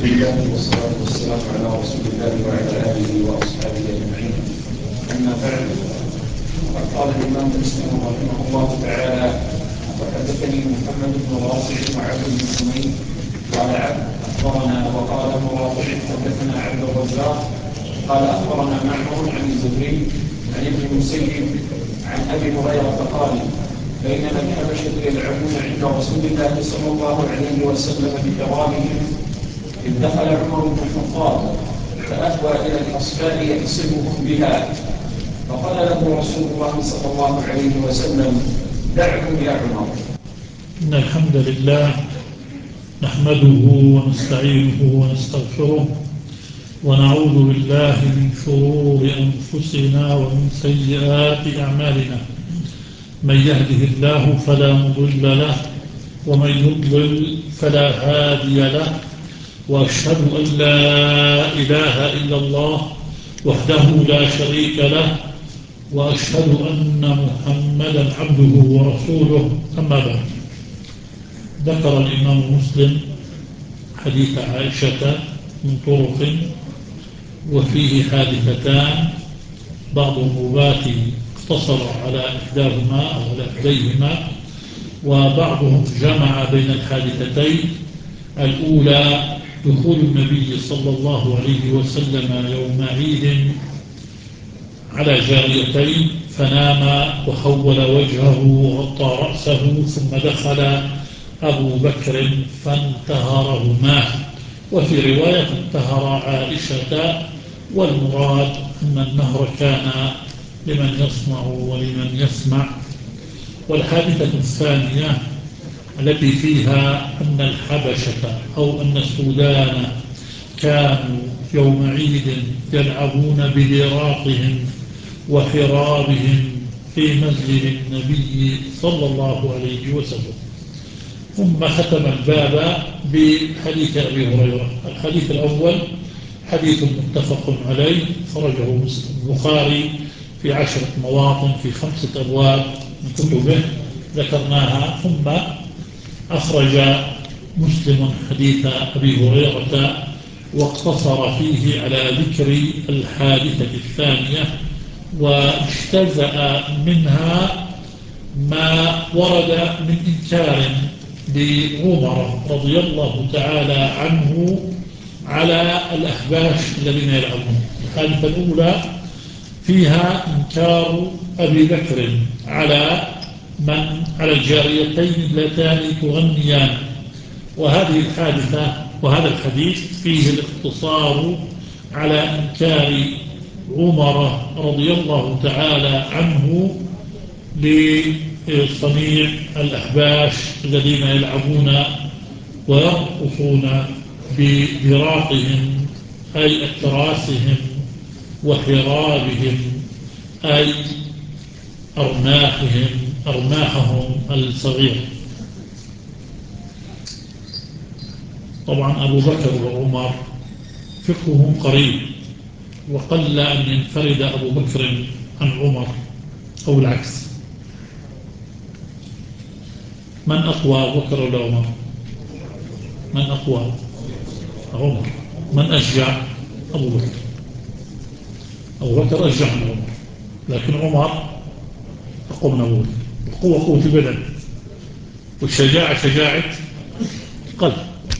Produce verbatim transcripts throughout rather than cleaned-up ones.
لله والصلاة والسلام على رسول الله وعلى آله وأصحابه أجمعين. أما بعد، فقد قال الإمام مسلم رحمه الله تعالى: وحدثني محمد بن رافع وعبد بن حميد قال عبد أخبرنا، وقال ابن رافع حدثنا عبد الرزاق قال أخبرنا معمر عن الزهري عن ابن المسيب عن أبي هريرة قال: بينما الحبشة يلعبون عند رسول الله صلى الله عليه وسلم بكرامهم إذ دخل عمر بن الخطاب فأهوى إلى الأصفاء يحسبهم بها، فقال له رسول الله صلى الله عليه وسلم: دعهم يا عمر. إن الحمد لله نحمده ونستعينه ونستغفره ونعوذ بالله من شرور أنفسنا ومن سيئات أعمالنا. من يهده الله فلا مضل له ومن يضلل فلا هادي له، وأشهد أن لا إله إلا الله وحده لا شريك له، وأشهد أن محمدا عبده ورسوله. أما بعد، ذكر الإمام مسلم حديث عائشة من طرق وفيه حادثتان، بعض الرواة اقتصر على إحداهما أو على إحديهما، وبعضهم جمع بين الحادثتين. الأولى دخول النبي صلى الله عليه وسلم يوم عيد على جاريتين فنام وحول وجهه وغطى رأسه، ثم دخل أبو بكر فانتهرهما، وفي رواية انتهر عائشة، والمراد أن النهر كان لمن يصنع ولمن يسمع. والحادثة الثانية التي فيها أن الحبشة أو أن السودان كانوا يوم عيد يلعبون بدراقهم وحرابهم في مسجد النبي صلى الله عليه وسلم. ثم ختم الباب بحديث أبي هريرة. الحديث الأول حديث متفق عليه، خرجه البخاري في عشرة مواطن في خمسة أبواب من كتبه ذكرناها، ثم أخرج مسلم حديث أبي هريرة واقتصر فيه على ذكر الحادثة الثانية، واجتزأ منها ما ورد من إنكار لعمر رضي الله تعالى عنه على الأحباش الذين يلعبون. الحادثة الأولى فيها إنكار أبي بكر على من على الجاريتين اللتان تغنيان، وهذه الحادثة وهذا الحديث فيه الاقتصار على إنكار عمر رضي الله تعالى عنه لصنيع الأحباش الذين يلعبون ويرقصون بدراقهم أي أكراسهم وحرابهم أي أرماحهم أرماحهم الصغيرة. طبعا أبو بكر وعمر فقههم قريب، وقل أن ينفرد أبو بكر عن عمر أو العكس. من أقوى، أبو بكر ولا عمر؟ من أقوى؟ عمر. من أشجع؟ أبو بكر. أبو بكر أشجع من عمر، لكن عمر أقوى من أبو بكر. القوة قوة البدن، والشجاعة شجاعة قلب.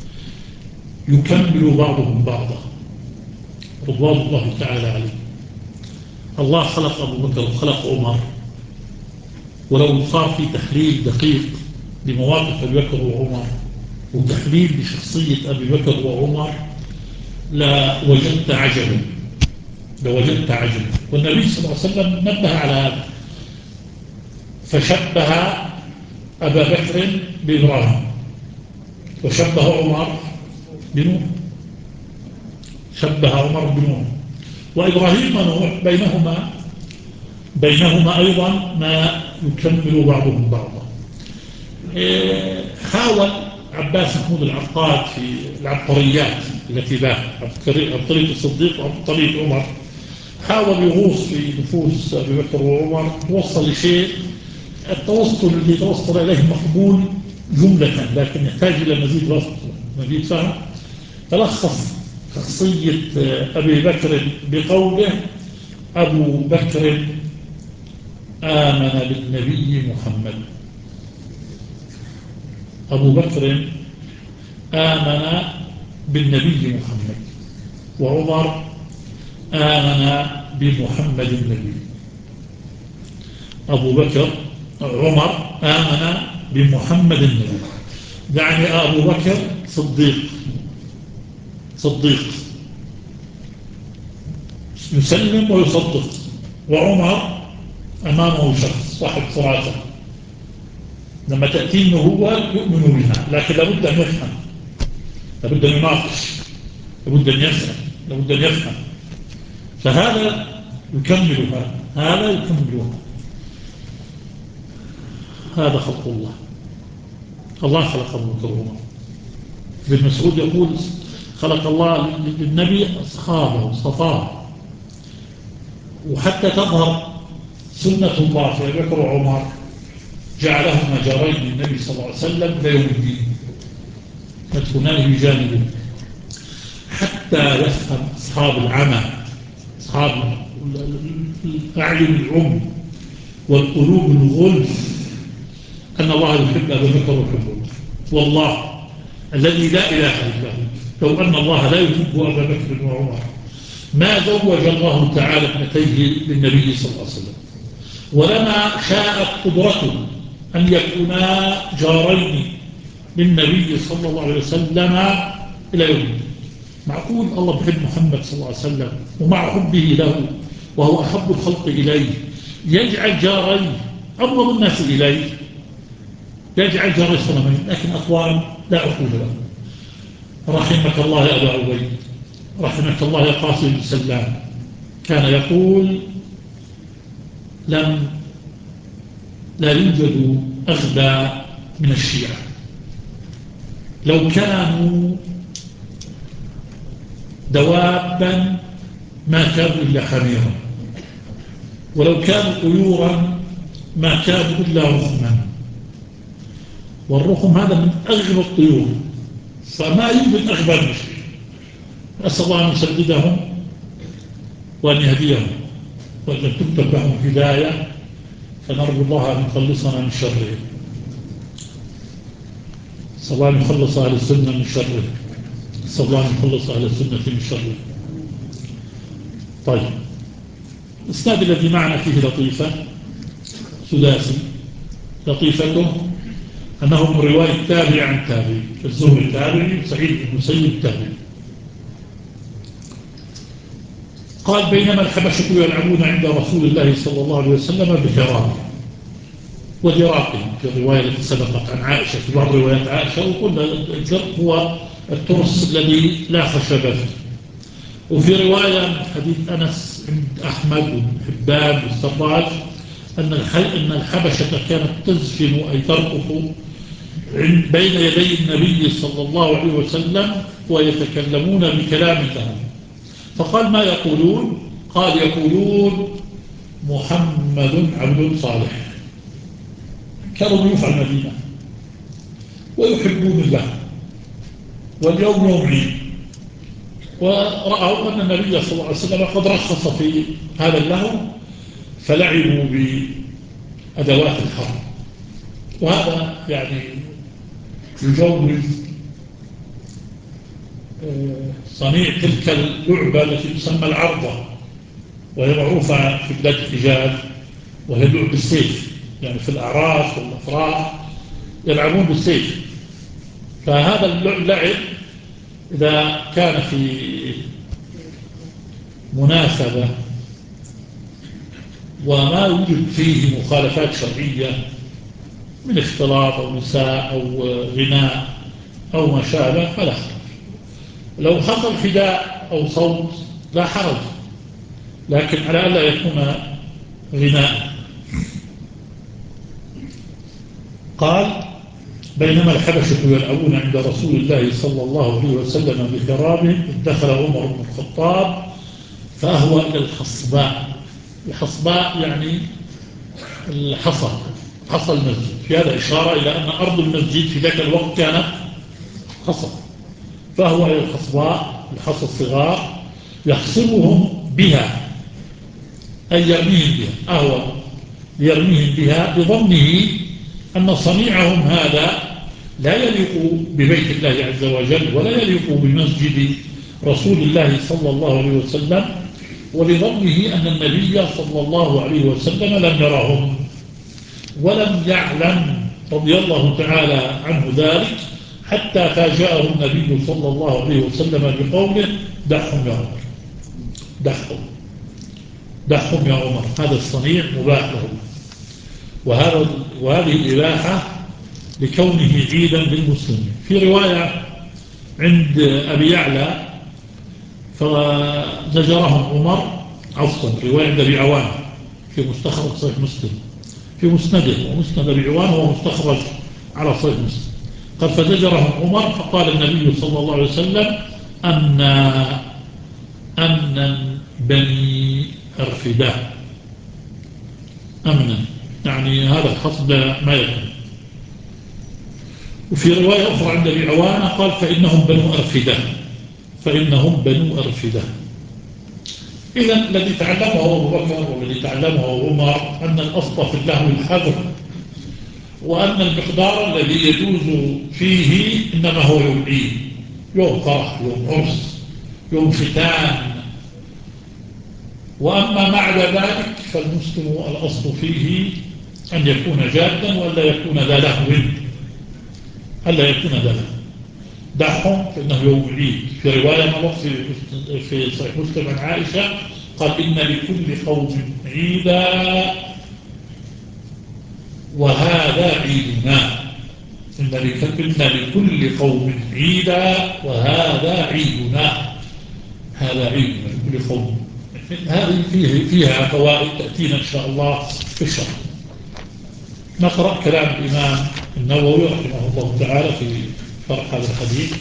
يكمل بعضهم بعضا رضوان الله تعالى عليه. الله خلق أبو بكر وخلق عمر، ولو صار في تحليل دقيق لمواقف أبي بكر وعمر وتحليل لشخصية أبي بكر وعمر لوجدت عجبا لوجدت عجبا والنبي صلى الله عليه وسلم نبه على هذا، فشبه أبا بكر بإبراهيم، وشبه عمر بنوح، شبه عمر بنوح، وإبراهيم ونوح بينهما بينهما أيضا ما يكمل بعضهم بعضا. حاول عباس محمود العقاد في العبقريات التي له عبقرية الصديق وعبقرية عمر، حاول يغوص في نفوس أبي بكر وعمر، توصل لشيء التوصل الذي توصل إليه مقبول جملة، لكن يحتاج إلى مزيد رفض مزيد فهم. تلخص شخصية أبي بكر بقوله: أبو بكر آمن بالنبي محمد. أبو بكر آمن بالنبي محمد، وعمر آمن بمحمد النبي. أبو بكر عمر آمن بمحمد النبي، يعني أبو بكر صديق صديق يسلم ويصدق، وعمر أمامه شخص صاحب فراسة، لما تأتي النبوة يؤمن بها، لكن لابد أن يفهم، لابد أن يناقش، لابد أن يسأل، لابد أن يفهم. فهذا يكملها، هذا يكملها. هذا خلق الله. الله خلق أبو بكر وعمر. ابن مسعود يقول: خلق الله للنبي أصحابه واصطفاه. وحتى تظهر سنة الله في أبي بكر وعمر جعلهما جارين للنبي صلى الله عليه وسلم إلى يوم الدين، يدخلان بجانبه، حتى يفهم أصحاب العمى، أصحاب الأعين العم والقلوب الغلف، أن الله يحب أبا بكر ويحبه. والله الذي لا إله إلا هو، لو أن الله لا يحب أبا بكر وعمر ما زوج الله تعالى ابنتيه للنبي صلى الله عليه وسلم، ولما شاءت قدرته أن يكونا جارين للنبي صلى الله عليه وسلم إلى يوم الدين. معقول الله بحب محمد صلى الله عليه وسلم ومع حبه له وهو أحب الخلق إليه يجعل جارين أبغض الناس إليه، يجعل جاري صنمين؟ لكن أقوام لا عقول له. رحمك الله يا أبا عبيد، رحمك الله يا قاسم بن سلام، كان يقول: لم لا يوجد أغبى من الشيعة، لو كانوا دوابا ما كانوا إلا حميرا، ولو كانوا طيورا ما كانوا إلا رخما، والرخم هذا من أغبى الطيور، فما يوجد أغبى من الشيعة. أسأل الله أن يسددهم وأن يهديهم وأن تكتب لهم هداية، فنرجو الله أن يخلصنا من شرهم. أسأل الله أن يخلص أهل السنة من شره، أسأل الله أن يخلص أهل السنة من شره. طيب، الإسناد الذي معنا فيه لطيفة سداسي، لطيفته أنه من رواية تابع عن تابع، الزهري التابعي سعيد بن المسيب التابعي. قال: بينما الحبشة يلعبون عند رسول الله صلى الله عليه وسلم بحراب ودراقهم، في الرواية التي سبقت عن عائشة، في بعض روايات عائشة، وقلنا الجرق هو الترس الذي لا خشب فيه. وفي رواية من حديث أنس عند أحمد وابن حبان والسراج أن أن الحبشة كانت تزفن أي ترقص بين يدي النبي صلى الله عليه وسلم ويتكلمون بكلام لهم. فقال: ما يقولون؟ قال: يقولون محمد عبد صالح. كانوا ضيوف على المدينة ويحبون الله، واليوم يوم عيد، ورأوا أن النبي صلى الله عليه وسلم قد رخص في هذا اللهو، فلعبوا بأدوات الحرب. وهذا يعني يجوز صنيع تلك اللعبة التي تسمى العرضة، وهي معروفة في بلاد الحجاز، وهي لعب بالسيف، يعني في الأعراس والأفراح يلعبون بالسيف. فهذا اللعب إذا كان في مناسبة وما يوجد فيه مخالفات شرعية من اختلاط أو نساء أو غناء أو ما شابه فلا حرج. لو حصل حداء أو صوت لا حرج، لكن على ألا يكون غناء. قال: بينما الحبشة يلعبون عند رسول الله صلى الله عليه وسلم بحرابهم، دخل عمر بن الخطاب فأهوى إلى الحصباء. الحصباء يعني الحصى، حصى المسجد. في هذا إشارة إلى أن أرض المسجد في ذاك الوقت كانت حصى، فهو إلى الحصباء الحصى الصغار يحصبهم بها، أي يرميهم بها، أهو يرميهم بها بظنه أن صنيعهم هذا لا يليق ببيت الله عز وجل ولا يليق بمسجد رسول الله صلى الله عليه وسلم، ولظنه أن النبي صلى الله عليه وسلم لم يرهم ولم يعلم رضي الله تعالى عنه ذلك، حتى فاجأه النبي صلى الله عليه وسلم بقوله: دعهم يا عمر، دعهم دعهم يا عمر. هذا الصنيع مباح له، وهذا وهذه الإباحة لكونه عيدا للمسلمين. في رواية عند أبي يعلى فزجرهم عمر، عفوا رواية عند أبي عوان في مستخرج صحيح مسلم في مسنده، ومسند أبي عوان هو مستخرج على صحيح مسلم، قال: فزجرهم عمر فقال النبي صلى الله عليه وسلم: أن أمنا بني أرفدة، أمنا يعني هذا الحصد ما يكون. وفي رواية أخرى عند أبي عوانة قال: فإنهم بنو أرفدة، فإنهم بنو أرفدة. إذا الذي تعلمه أبو بكر والذي تعلمه عمر أن الأصل في اللهو الحذر، وأن المقدار الذي يجوز فيه إنما هو يوم عيد، يوم فرح، يوم عرس، يوم ختان. وأما بعد ذلك فالمسلم الأصل فيه أن يكون جادا وألا يكون ذا لهو، ألا يكون ذا لهو. دعهم فإنه يوم عيد. في رواية مرت في في صحيح مسلم عن عائشة قال: إن لكل قوم عيدا وهذا عيدنا، إن لكل قوم عيدا وهذا عيدنا، هذا عيدنا لكل قوم. هذه فيه فيها فوائد تأتينا إن شاء الله في الشرح. نقرأ كلام الإمام النووي رحمه الله تعالى في شرح هذا الحديث.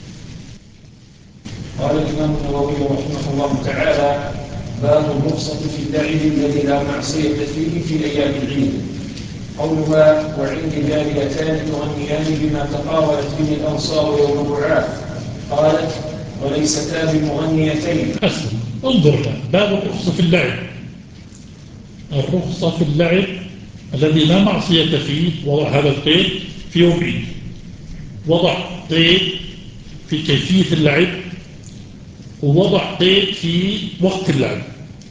قال الإمام النووي رحمه الله تعالى: باب الرخصة في اللعب الذي لا معصية فيه في أيام العيد. قولها: وعندي جاريتان تغنيان بما تقاولت به الأنصار يوم بعاث. قالت: وليستا بمغنيتين. أسلم. انظر لها. باب الرخصة في اللعب، الرخصة في اللعب الذي لا معصية فيه. وضع هذا القيد في يوم عيد، وضع قيد في كيفية اللعب، ووضع قيد في وقت اللعب.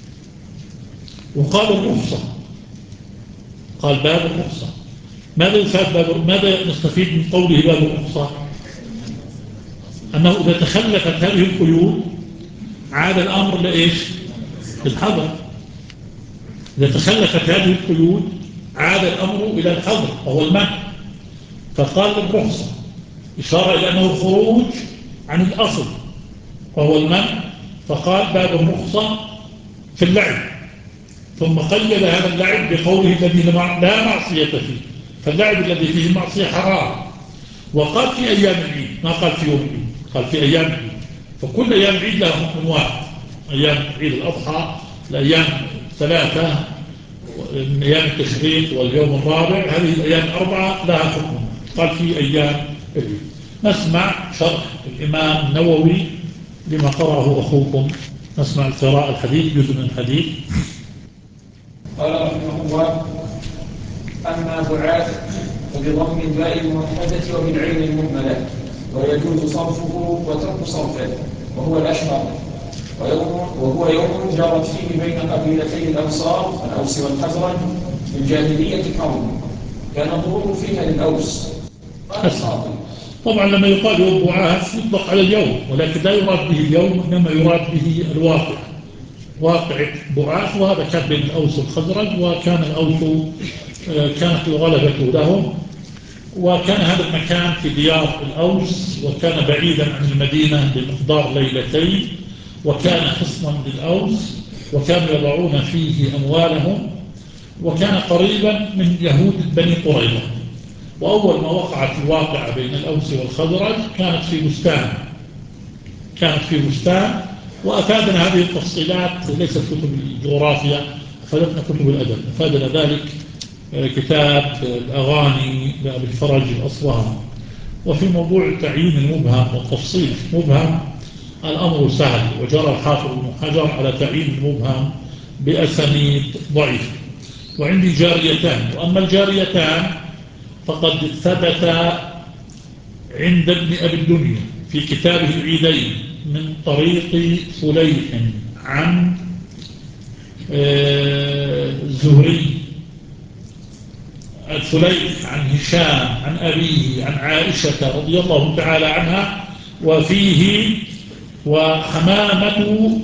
وقال الرخصة، قال باب الرخصة. ماذا يفاد باب؟ ماذا نستفيد من قوله باب الرخصة؟ أنه إذا تخلفت هذه القيود عاد الأمر لإيش؟ للحظر. إذا تخلفت هذه القيود عاد الأمر إلى الحظر وهو المنع. فقال الرخصة إشارة إلى أنه خروج عن الأصل وهو المنع، فقال باب الرخصة في اللعب. ثم قيد هذا اللعب بقوله الذي لا معصية فيه، فاللعب الذي فيه المعصية حرام. وقال في أيام العيد، ما قال في يوم العيد، قال في أيام العيد. فكل أيام العيد لها حكم واحد: أيام عيد الأضحى، الأيام ثلاثة، أيام التشريق واليوم الرابع، هذه الأيام الأربعة لها حكم. قال في أيام العيد. نسمع شرح الإمام النووي لما قرأه أخوكم. نسمع القراءة الحديث، جزء من الحديث. قال رحمه الله: أما بعاث فبضم الباء الموحدة وبالعين المهملة، ويجوز صرفه وترك صرفه، وهو الأشهر. ويوم وهو يوم جرت فيه بين قبيلتي الأنصار الأوس والخزرج في الجاهلية حرب، كان الضروب فيها للأوس. طبعا لما يقال يوم بعاث يطلق على اليوم، ولكن لا يراد به اليوم، إنما يراد به الواقع، واقع بعاث. وهذا كان بين الأوس والخزرج، وكان الأوس كانت الغلبة لهم، وكان هذا المكان في ديار الأوس، وكان بعيدا عن المدينة بمقدار ليلتين، وكان حصنا للأوس، وكانوا يضعون فيه أموالهم، وكان قريبا من يهود بني قريظة. وأول ما وقعت الواقعة بين الأوس والخزرج كانت في بستان، كانت في بستان. وأفادنا هذه التفصيلات ليست كتب الجغرافيا، أفادتنا كتب الأدب. أفادنا ذلك كتاب الأغاني لأبي الفرج الأصفهاني. وفي موضوع تعيين المبهم والتفصيل مبهم الأمر سهل، وجرى الحافظ بن حجر على تعيين المبهم بأسانيد ضعيفة. وعندي جاريتان، وأما الجاريتان فقد ثبت عند ابن أبي الدنيا في كتابه العيدين من طريق فليح عن الزهري الفليح عن هشام عن أبيه عن عائشة رضي الله تعالى عنها، وفيه وحمامة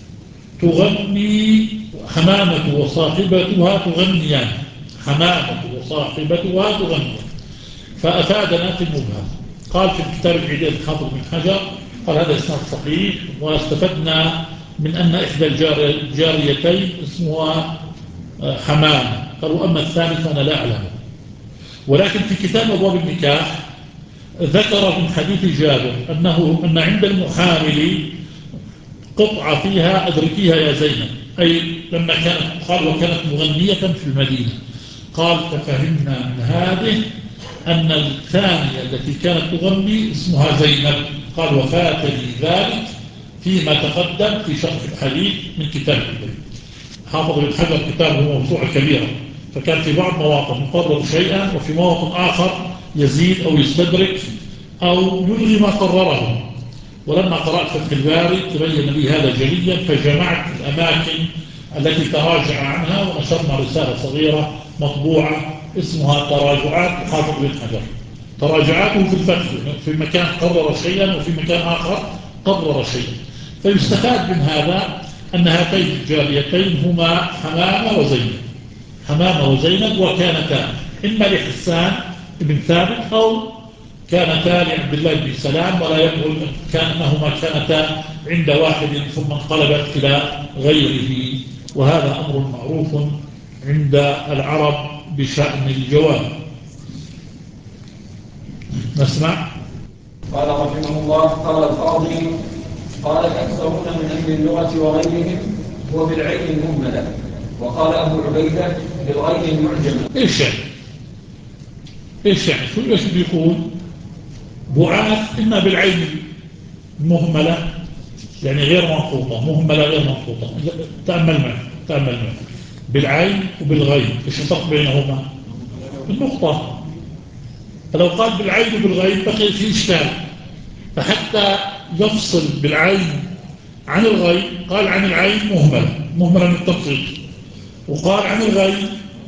تغني حمامة وصاحبتها تغنيان حمامة وصاحبتها تغنيان، فأفادنا في المبهم. قال في الكتاب العيدين الحافظ بن حجر قال هذا إسناد صحيح، واستفدنا من أن إحدى الجاريتين اسمها حمامة. قالوا أما الثاني فأنا لا أعلمه. ولكن في كتاب أبواب النكاح ذكر من حديث جابر أنه أن عند المحامل قطعة فيها أدركيها يا زينب، أي لما كانت قال وكانت مغنية في المدينة. قال ففهمنا من هذه أن الثانية التي كانت تغني اسمها زينب. قال وفاتني ذلك فيما تقدم في شرح الحديث من كتاب الحديث. حافظ بن حجر كتابه موسوعة كبيرة، فكان في بعض مواطن يقرر شيئا وفي مواطن آخر يزيد أو يستدرك أو يلغي ما قرره. ولما قرأت فتح الباري تبين لي هذا جليا، فجمعت الأماكن التي تراجع عنها ونشرنا رسالة صغيرة مطبوعة اسمها تراجعات حافظ بن حجر. تراجعاته في الفتح، في مكان قرر شيئا وفي مكان آخر قرر شيئا. فيستفاد من هذا أن هاتين الجاريتين هما حمامة وزينب حمامة وزينب وكانتا إما لحسان بن ثابت أو كانتا لعبد الله بن سلام، ولا يقول كأنهما كانتا عند واحد ثم انقلبت إلى غيره، وهذا أمر معروف عند العرب بشأن الجواب. نسمع. قال رحمه الله قال القاضي قال الأكثرون من أهل اللغة وغيرهم هو بالعين المهملة، وقال أبو عبيدة بالغين المعجمة. إيش يعني؟ إيش يعني؟ شو إيش بيقول؟ بعاث إما بالعين المهملة يعني غير منقوطة، مهملة غير منقوطة. تأمل معي تأمل معي بالعين وبالغين إيش الفرق بينهما؟ النقطة. فلو قال بالعين وبالغين بقي في إشكال، فحتى يفصل بالعين عن الغين قال عن العين مهملة مهملة من التفصيل، وقال عن الغين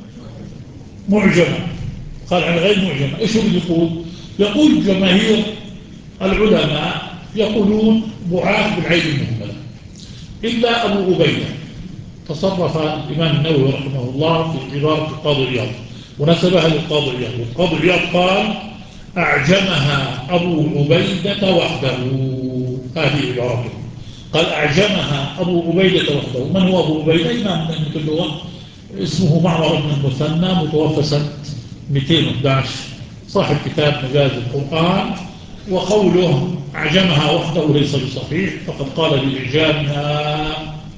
معجمة قال عن الغين معجمة. إيش هو يقول؟ يقول جماهير العلماء يقولون بعاث بالعين المهملة، إلا أبو عبيدة تصرف الإمام النووي رحمه الله في عبارة القاضي عياض ونسبها للقاضي عياض، والقاضي عياض قال أعجمها أبو عبيدة وحده. هذه عبارته، قال أعجمها أبو عبيدة وحده. من هو أبو عبيدة؟ إمام من أئمة اللغة اسمه معمر بن المثنى متوفى سنة مئتين وأحد عشر، صاحب كتاب مجاز القرآن. وقوله أعجمها وحده ليس بصحيح، فقد قال بإعجامها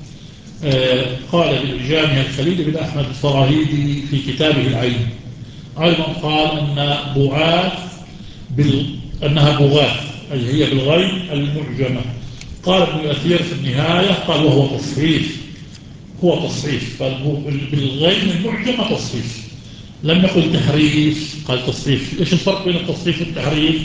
آه قال بإعجامها الخليل بن أحمد الفراهيدي في كتابه العين. أيضا قال أن بعاث بال... أنها بغاث أي هي بالغين المعجمة. قال ابن الأثير في النهاية قال وهو تصحيف، هو تصحيف، بالغين المعجمة تصحيف، لم يقل تحريف قال تصحيف. إيش الفرق بين التصحيف والتحريف؟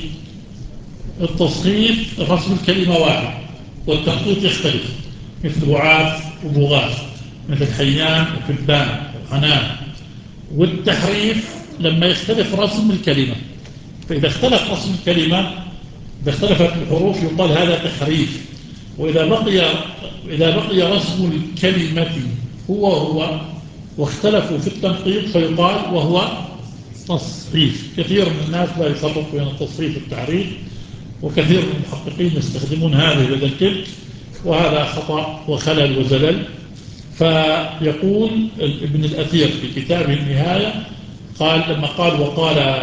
التصحيف رسم الكلمة واحد، والتخطيط يختلف، مثل بعاث وبغاث، مثل حيان وكبان وحنان. والتحريف لما يختلف رسم الكلمة، فإذا اختلف رسم الكلمة إذا اختلفت الحروف يقال هذا تحريف، وإذا بقي إذا بقي رسم الكلمة هو هو واختلفوا في التنقيط فيقال وهو تصحيف. كثير من الناس لا يفرق بين التصحيف والتحريف، وكثير من المحققين يستخدمون هذه بدل تلك، وهذا خطأ وخلل وزلل. فيقول ابن الأثير في كتابه النهاية قال لما قال وقال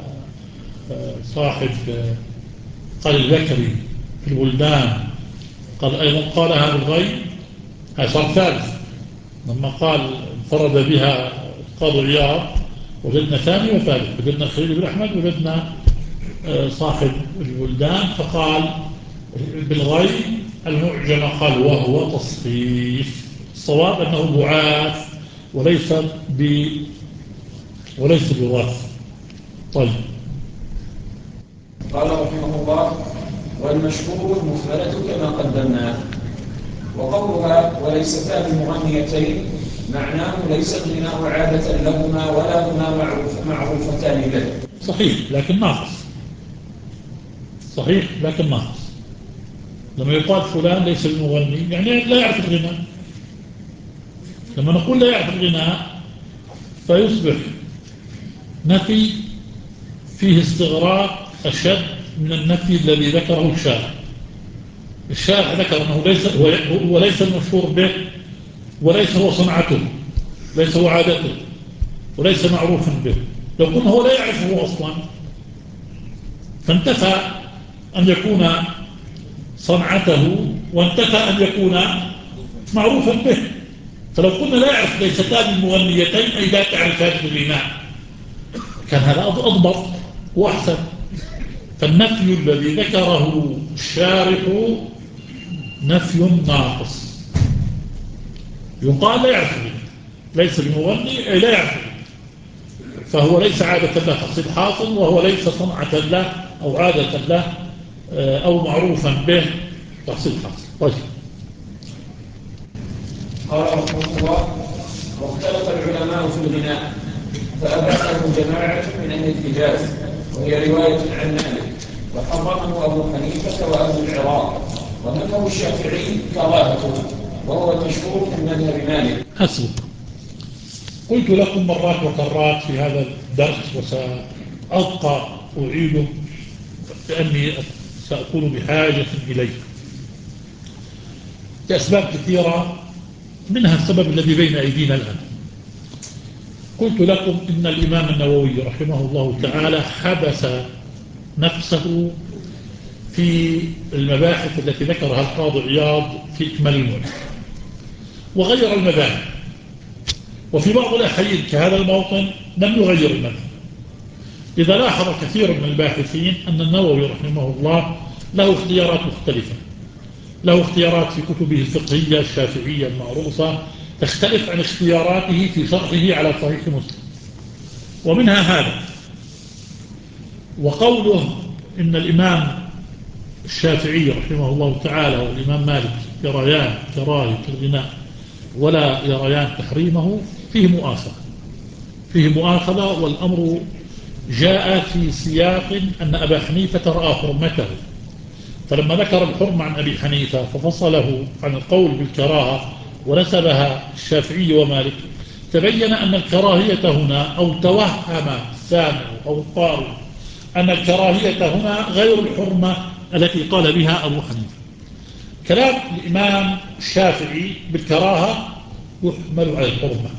صاحب قال البكري في البلدان قال أيضا قالها بالغيب، هذا صار ثالث. لما قال انفرد بها القاضي عياض وجدنا ثاني وثالث، وجدنا الخليل بن أحمد وجدنا صاحب البلدان فقال بالغين المعجمة قال وهو تصحيف. الصواب أنه بعاث وليس ب وليس بواث. طيب. قال رحمه الله والمشهور المفردة كما قدمنا. وقولها وليستا بمغنيتين معناه ليس الغناء عادة لهما ولا هما معروف معروفتان له. صحيح لكن ناقص. صحيح لكن ناقص. لما يقال فلان ليس بمغني يعني لا يعرف الغناء. لما نقول لا يعرف الغناء فيصبح نفي فيه استغراق أشد من النفي الذي ذكره الشارع. الشارع ذكر أنه ليس هو ليس المشهور به وليس هو صنعته ليس هو عادته وليس معروفا به. لو قلنا هو لا يعرفه أصلا فانتفى أن يكون صنعته وانتفى أن يكون معروفا به. فلو قلنا لا يعرف ليستان المغنيتين أي لا تعرفان الغناء كان هذا أضبط وأحسن. فالنفي الذي ذكره الشارح نفي ناقص. يقال لا يعرف ليس بمغني أي لا يعرف فهو ليس عادة له تحصيل حاصل وهو ليس صنعة له أو عادة له أو معروفا به تحصيل حاصل. طيب. قال رحمه الله واختلف العلماء في الغناء فأباحه جماعة من أهل الحجاز وهي رواية عن مالك وحرمه أبو حنيفة وأهل العراق ومذهب الشافعي كراهته وهو المشهور من مذهب مالك. حسبك. قلت لكم مرات وكرات في هذا الدرس وسأبقى أعيده لأني سأكون بحاجة إليه لأسباب كثيرة منها السبب الذي بين أيدينا الآن. قلت لكم إن الإمام النووي رحمه الله تعالى حبس نفسه في المباحث التي ذكرها القاضي عياض في إكمال المعجم وغير المذاهب. وفي بعض الأحيان كهذا الموطن لم يغير المذهب. إذا لاحظ كثير من الباحثين أن النووي رحمه الله له اختيارات مختلفة. له اختيارات في كتبه الفقهية الشافعية المعروفة تختلف عن اختياراته في شرحه على صحيح مسلم. ومنها هذا وقوله إن الإمام الشافعي رحمه الله تعالى والإمام مالك يريان كراهية الغناء ولا يريان تحريمه فيه مؤاخذة. فيه مؤاخذة والأمر جاء في سياق أن أبا حنيفة رأى حرمته فلما ذكر الحرم عن أبي حنيفة ففصله عن القول بالكراهة ونسبها الشافعي ومالك تبين أن الكراهية هنا أو توهم السامع أو القارئ أن الكراهية هنا غير الحرمة التي قال بها أبو حنيفة. كلام الإمام الشافعي بالكراهة يحمل على الحرمة.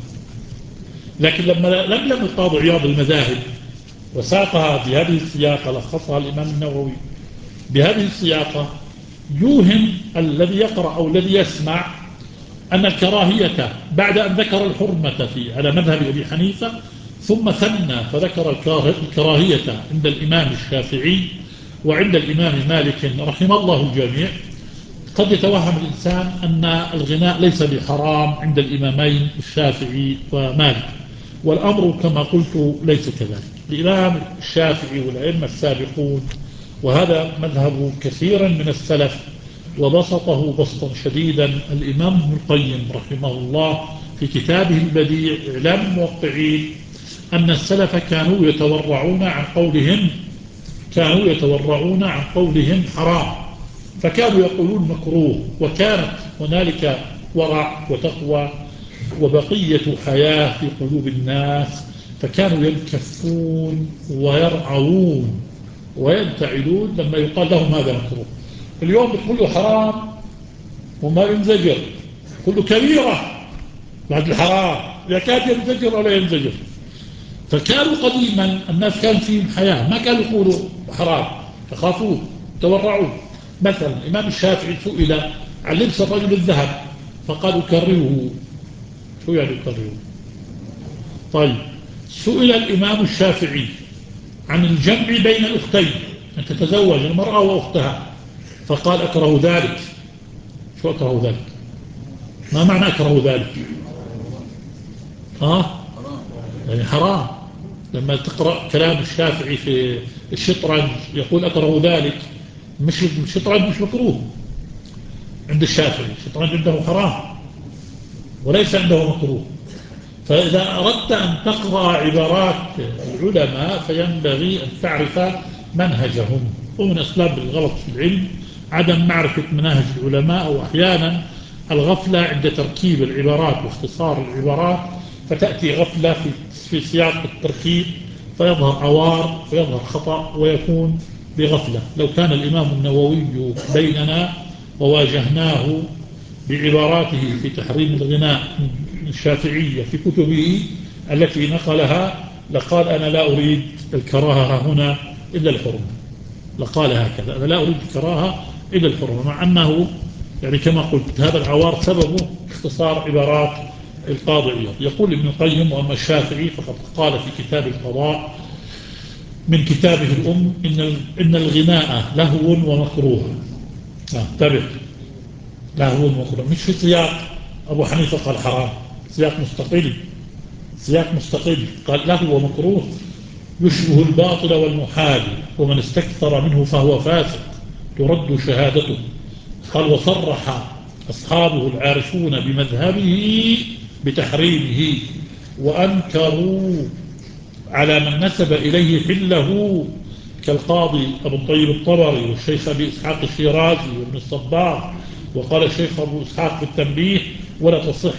لكن لما لم لم القاضي عياض المذاهب وساقها بهذه السياقة لخصها الإمام النووي بهذه السياقة يوهم الذي يقرأ أو الذي يسمع أن الكراهية بعد أن ذكر الحرمة في على مذهب أبي حنيفة ثم ثنى فذكر الكراهية عند الإمام الشافعي وعند الإمام مالك رحمه الله الجميع. قد يتوهم الإنسان أن الغناء ليس بحرام عند الإمامين الشافعي ومالك والأمر كما قلت ليس كذلك. الإمام الشافعي والأئمة السابقون وهذا مذهب كثير من السلف وبسطه بسطا شديدا الإمام ابن القيم رحمه الله في كتابه البديع إعلام الموقعين أن السلف كانوا يتورعون عن قولهم كانوا يتورعون عن قولهم حرام فكانوا يقولون مكروه وكانت هنالك ورع وتقوى وبقية حياة في قلوب الناس فكانوا ينكفون ويرعون ويبتعدون لما يقال لهم هذا مكروه. اليوم بتقول حرام وما ينزجر كله كبيرة بعد الحرام يكاد ينزجر ولا ينزجر. فكانوا قديما الناس كان فيهم حياة ما كانوا يقولوا حرام يخافون تورعون. مثلا الإمام الشافعي سئل عن لبس الرجل الذهب فقالوا كرهه. شو يعني كرهه؟ طيب سئل الإمام الشافعي عن الجمع بين الأختين أن تتزوج المرأة وأختها، فقال أكره ذلك. شو أكره ذلك؟ ما معنى أكره ذلك؟ آه يعني حرام. لما تقرأ كلام الشافعي في الشطرنج يقول أكره ذلك، مش الشطرنج مش مكروه عند الشافعي، الشطرنج عنده حرام وليس عنده مكروه. فإذا أردت أن تقرأ عبارات العلماء فينبغي أن تعرف منهجهم. ومن أسباب الغلط في العلم عدم معرفة مناهج العلماء، أو أحيانا الغفلة عند تركيب العبارات واختصار العبارات، فتأتي غفلة في في سياق التركيب فيظهر عوار ويظهر خطأ ويكون بغفلة. لو كان الإمام النووي بيننا وواجهناه بعباراته في تحريم الغناء الشافعية في كتبه التي نقلها لقال أنا لا أريد الكراهة هنا إلا الحرمة، لقال هكذا أنا لا أريد الكراهة إلا الحرمة، مع أنه يعني كما قلت هذا العوار سببه اختصار عبارات القاضي عياض. يقول ابن القيم: وأما الشافعي فقد قال في كتاب القضاء من كتابه الأم إن إن الغناء لهو ومكروه. انتبه، لهو ومكروه، مش في سياق أبو حنيفة قال حرام، سياق مستقل، سياق مستقل قال لهو ومكروه يشبه الباطل والمحال، ومن استكثر منه فهو فاسق ترد شهادته. قال: وصرح أصحابه العارفون بمذهبه بتحريمه، وأنكروا على من نسب إليه حله كالقاضي أبو الطيب الطبري والشيخ أبي إسحاق الشيرازي وابن الصباغ. وقال الشيخ أبو إسحاق في التنبيه: ولا تصح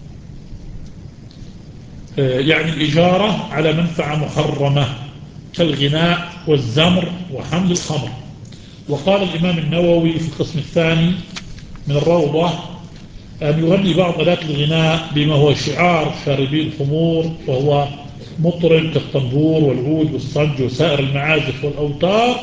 يعني الإجارة على منفعة محرمة كالغناء والزمر وحمل الخمر. وقال الإمام النووي في القسم الثاني من الروضة: أن يغني بعض آلات الغناء بما هو شعار شاربي الخمور، وهو مطرب كالطنبور والعود والصنج وسائر المعازف والأوتار،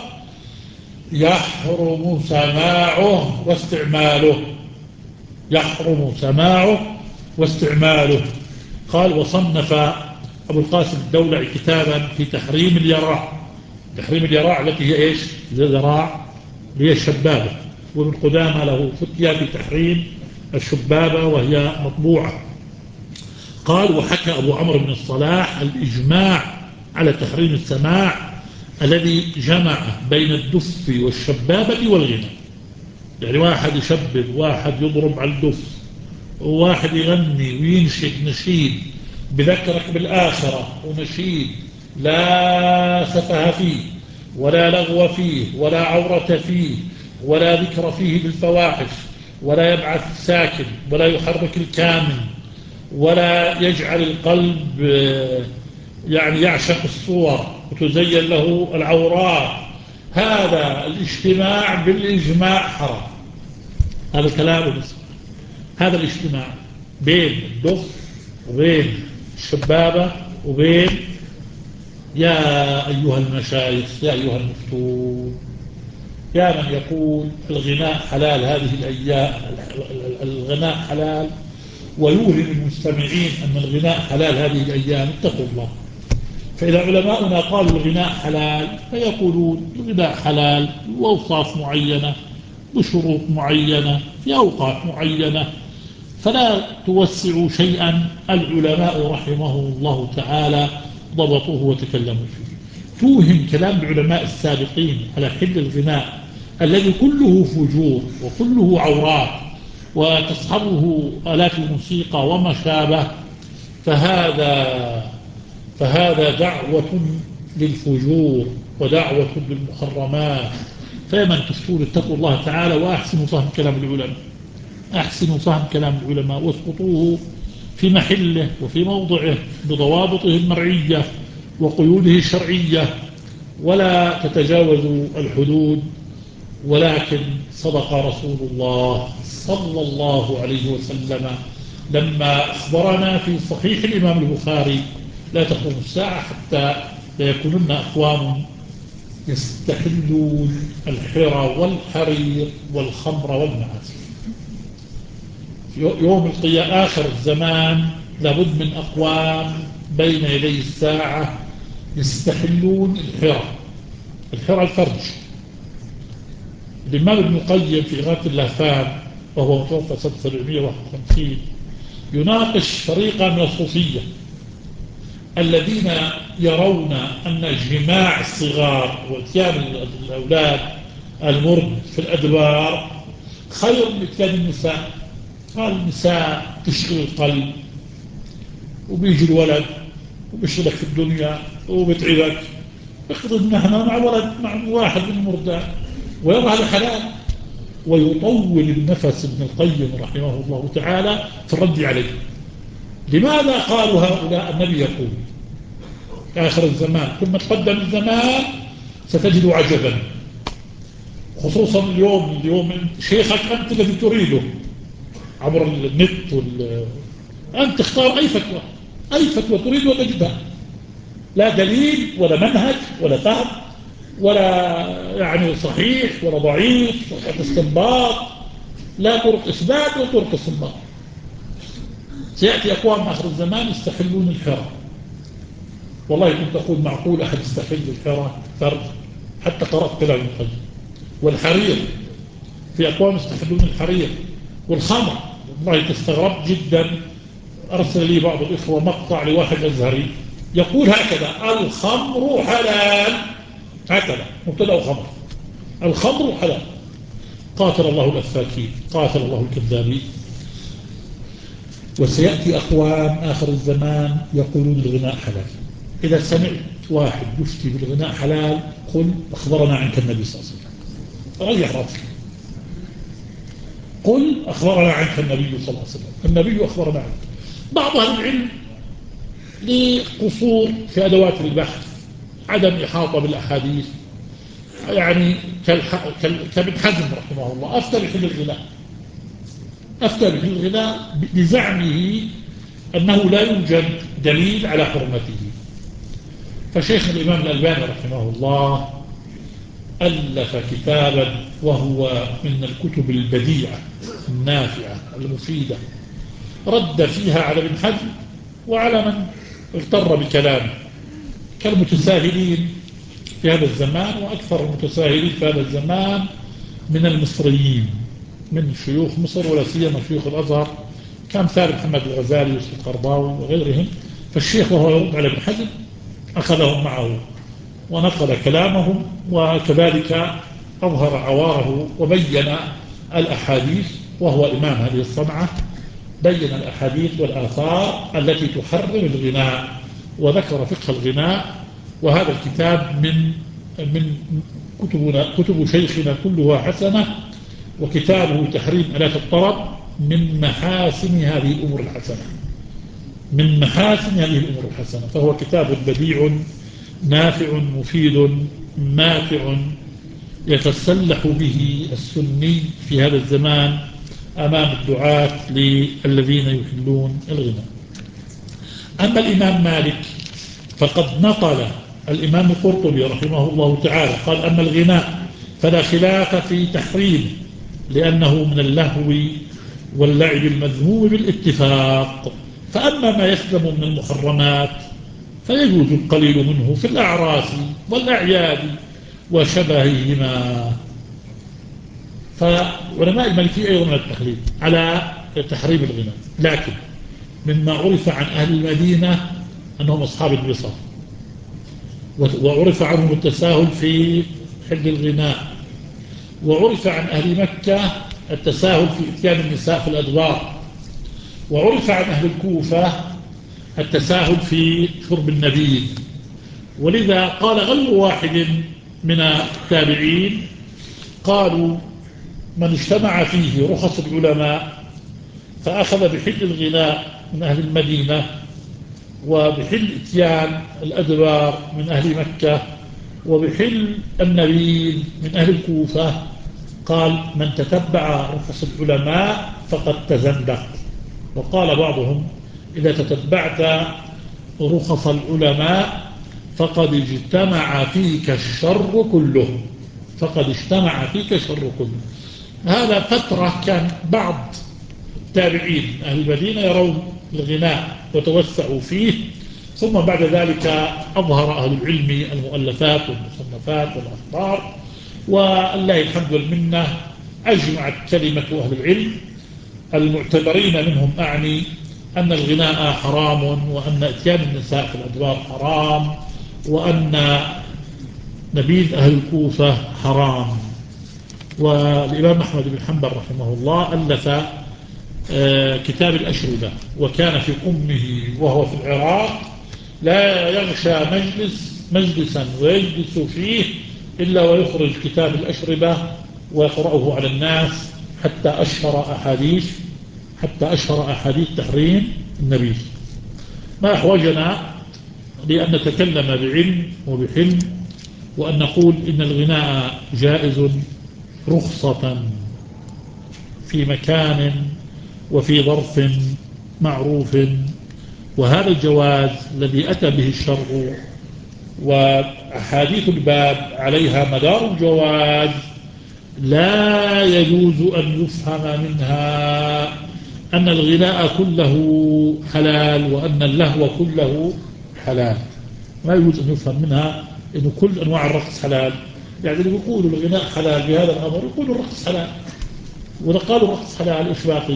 يحرم سماعه واستعماله، يحرم سماعه واستعماله. قال: وصنف أبو القاسم الدولعي كتابا في تحريم اليراع، تحريم اليراع التي هي إيش؟ الذراع، هي الشبابة. وابن قدامة له فتية في تحريم الشبابة وهي مطبوعة. قال: وحكى أبو عمرو بن الصلاح الإجماع على تحريم السماع الذي جمع بين الدف والشبابة والغنى. يعني واحد يشبب، واحد يضرب على الدف، وواحد يغني وينشد نشيد بذكرك بالآخرة، ونشيد لا سفه فيه ولا لغو فيه ولا عورة فيه ولا ذكر فيه بالفواحش، ولا يبعث ساكن ولا يحرك الكامل، ولا يجعل القلب يعني يعشق الصور وتزين له العورات. هذا الاجتماع بالإجماع حرام. هذا الكلام بس. هذا الاجتماع بين الدف وبين الشبابة وبين، يا أيها المشايخ، يا أيها المفتون، يا من يقول الغناء حلال هذه الأيام، الغناء حلال ويوهم المستمعين أن الغناء حلال هذه الأيام، اتقوا الله. فإذا علماؤنا قالوا الغناء حلال فيقولون الغناء حلال بأوصاف معينة بشروط معينة في أوقات معينة، فلا توسعوا شيئا العلماء رحمهم الله تعالى ضبطوه وتكلموا فيه. توهم كلام العلماء السابقين على حل الغناء الذي كله فجور وكله عورات وتصحبه آلات الموسيقى وما شابه، فهذا فهذا دعوة للفجور ودعوة للمحرمات. فمن تفتون اتقوا الله تعالى وأحسنوا فهم كلام العلماء، أحسنوا فهم كلام العلماء واسقطوه في محله وفي موضعه بضوابطه المرعية وقيوده الشرعية، ولا تتجاوزوا الحدود. ولكن صدق رسول الله صلى الله عليه وسلم لما أخبرنا في صحيح الإمام البخاري: لا تقوم الساعة حتى لا يكونن أقوام يستحلون الحرى والحرير والخمر والمعازف. يوم القيامة آخر الزمان لابد من أقوام بين يدي الساعة يستحلون الحرى، الحرى الفرج، الإمام ابن القيم في إغاثة اللهفان وهو متوفى سنة سبعمائة وواحد وخمسين يناقش فريقا من الصوفية الذين يرون أن جماع الصغار واتيان الأولاد المرض في الأدوار خير من اتيان النساء. قال النساء تشغل القلب وبيجي الولد وبيشغلك في الدنيا وبتعبك، اقضي المهنة مع ولد مع واحد من المرضى ويرى هذا حلال. ويطول النفس ابن القيم رحمه الله تعالى في الرد عليه. لماذا قالوا هؤلاء؟ النبي يقول آخر الزمان ثم تقدم الزمان ستجد عجبا، خصوصا اليوم اليوم شيخك أنت الذي تريده عبر النت وال... أنت تختار أي فتوى أي فتوى تريد وتجدها، لا دليل ولا منهج ولا فهم ولا يعني صحيح ولا ضعيف ولا استنباط، لا طرق إثبات ولا طرق استنباط. سيأتي أقوام آخر الزمان يستحلون الحرى. والله كنت أقول معقول أحد يستحل الحرى فرد، حتى قرأت كلام ابن القيم. والحرير، في أقوام يستحلون الحرير والخمر. والله تستغرب جدا، أرسل لي بعض الإخوة مقطع لواحد أزهري يقول هكذا: الخمر حلال، هكذا مبتدأ خمر، الخمر حلال. قاتل الله الأفاكين، قاتل الله الكذابين. وسيأتي أقوام آخر الزمان يقولون الغناء حلال. إذا سمعت واحد يفتي بالغناء حلال قل أخبرنا عنك النبي صلى الله عليه وسلم، رجح رأسك، قل أخبرنا عنك النبي صلى الله عليه وسلم، النبي أخبرنا عنك. بعض أهل العلم لقصور في أدوات البحث، عدم إحاطة بالأحاديث، يعني كابن حزم رحمه الله أفتى بحل الغناء، أفتى بحل الغناء بزعمه أنه لا يوجد دليل على حرمته. فشيخ الإمام الألباني رحمه الله ألف كتابا وهو من الكتب البديعة النافعة المفيدة، رد فيها على ابن حزم وعلى من اغتر بكلامه كالمتساهلين في هذا الزمان، وأكثر المتساهلين في هذا الزمان من المصريين، من شيوخ مصر ولا سيما شيوخ الأزهر كأمثال محمد الغزالي ويوسف القرضاوي وغيرهم. فالشيخ وهو يرد على ابن حزم أخذهم معه ونقل كلامهم، وكذلك أظهر عواره وبين الأحاديث، وهو إمام هذه الصنعة، بين الأحاديث والآثار التي تحرم الغناء وذكر فقه الغناء. وهذا الكتاب من من كتبنا كتب شيخنا كلها حسنة، وكتابه تحريم آلات الطرب من محاسن هذه الأمور الحسنة، من محاسن هذه الأمور الحسنة. فهو كتاب بديع نافع مفيد ماتع يتسلح به السني في هذا الزمان أمام الدعاة للذين يحلون الغناء. أما الإمام مالك فقد نقل الإمام القرطبي رحمه الله تعالى قال: أما الغناء فلا خلاف في تحريمه لأنه من اللهو واللعب المذموم بالاتفاق. فأما ما يسلم من المحرمات فيجوز القليل منه في الأعراس والأعياد وشبههما. فعلماء المالكية أيضا من التخليد على تحريم الغناء، لكن مما عرف عن أهل المدينة أنهم أصحاب البصر، وعرف عنهم التساهل في حل الغناء، وعرف عن أهل مكة التساهل في إتيان النساء في الأدوار، وعرف عن أهل الكوفة التساهل في شرب النبيذ. ولذا قال غير واحد من التابعين قالوا: من اجتمع فيه رخص العلماء فأخذ بحل الغناء من أهل المدينة وبحل إتيان الأدوار من أهل مكة وبحل النبيذ من أهل الكوفة، قال: من تتبع رخص العلماء فقد تزندق. وقال بعضهم: إذا تتبعت رخص العلماء فقد اجتمع فيك الشر كله، فقد اجتمع فيك الشر كله. هذا فترة كان بعض التابعين أهل المدينة يرون الغناء وتوسعوا فيه، ثم بعد ذلك أظهر أهل العلم المؤلفات والمصنفات والأخبار والله الحمد والمنة أجمعت كلمة أهل العلم المعتبرين منهم أعني أن الغناء حرام، وأن إتيان النساء في الأدوار حرام، وأن نبيذ أهل الكوفة حرام. والإمام أحمد بن حنبل رحمه الله ألف كتاب الأشربة، وكان في أمه وهو في العراق لا يغشى مجلس مجلسا ويجلس فيه إلا ويخرج كتاب الأشربة ويقرأه على الناس حتى أشهر أحاديث حتى أشهر أحاديث تحريم النبي. ما أحوجنا لأن نتكلم بعلم وبحلم، وأن نقول إن الغناء جائز رخصة في مكان وفي ظرف معروف، وهذا الجواز الذي أتى به الشرع وأحاديث الباب عليها مدار الجواز لا يجوز أن يفهم منها أن الغناء كله حلال وأن اللهو كله حلال. ما يجوز أن يفهم منها أن كل أنواع الرقص حلال. يعني اللي يقولوا الغناء حلال بهذا الأمر يقولوا الرقص حلال، وإذا قالوا الرقص حلال إيش باقي؟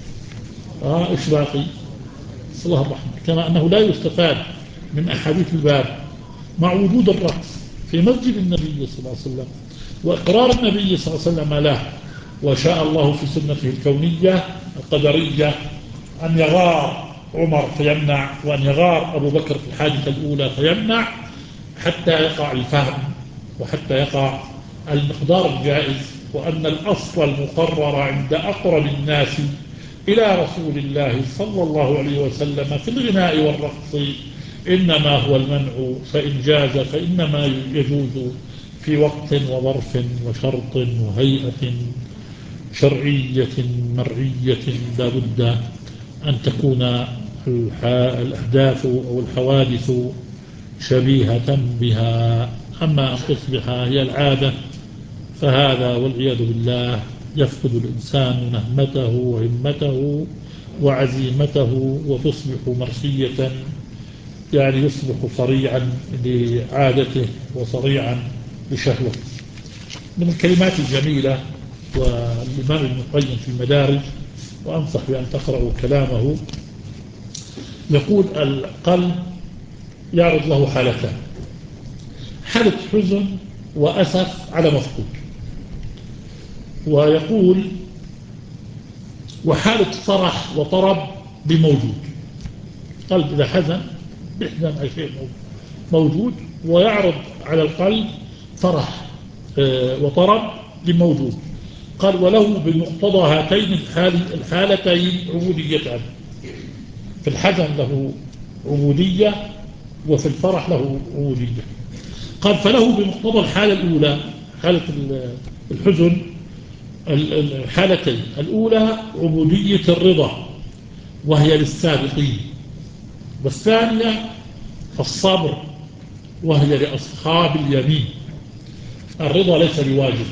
آه إيش باقي؟ صلى الله الرحمة. كما أنه لا يستفاد من أحاديث الباب مع وجود الرقص في مسجد النبي صلى الله عليه وسلم وإقرار النبي صلى الله عليه وسلم له، وشاء الله في سنته الكونية القدرية أن يغار عمر فيمنع، وأن يغار أبو بكر في الحادثة الأولى فيمنع، حتى يقع الفهم وحتى يقع المقدار الجائز، وأن الأصل المقرر عند أقرب الناس إلى رسول الله صلى الله عليه وسلم في الغناء والرقص إنما هو المنع، فإن جاز فإنما يجوز في وقت وظرف وشرط وهيئة شرعية مرعية لا بد أن تكون الأحداث أو الحوادث شبيهة بها. أما أن تصبح هي العادة فهذا والعياذ بالله يفقد الإنسان نهمته وهمته وعزيمته، وتصبح مرسية، يعني يصبح صريعا لعادته وصريعا لشهوته. من الكلمات الجميلة والإمام ابن القيم في المدارج، وأنصح بأن تقرأوا كلامه، يقول القلب يعرض له حالتان: حالة حزن وأسف على مفقود، ويقول وحالة فرح وطرب بموجود. القلب إذا حزن بيحزن أي شيء موجود، ويعرض على القلب فرح وطرب بموجود. قال وله بمقتضى هاتين الحالتين عبوديتان: في الحزن له عبودية وفي الفرح له عبودية. قال فله بمقتضى الحالة الأولى، حالة الحزن، الحالتين: الأولى عبودية الرضا وهي للسابقين، والثانية الصبر وهي لأصحاب اليمين. الرضا ليس بواجب،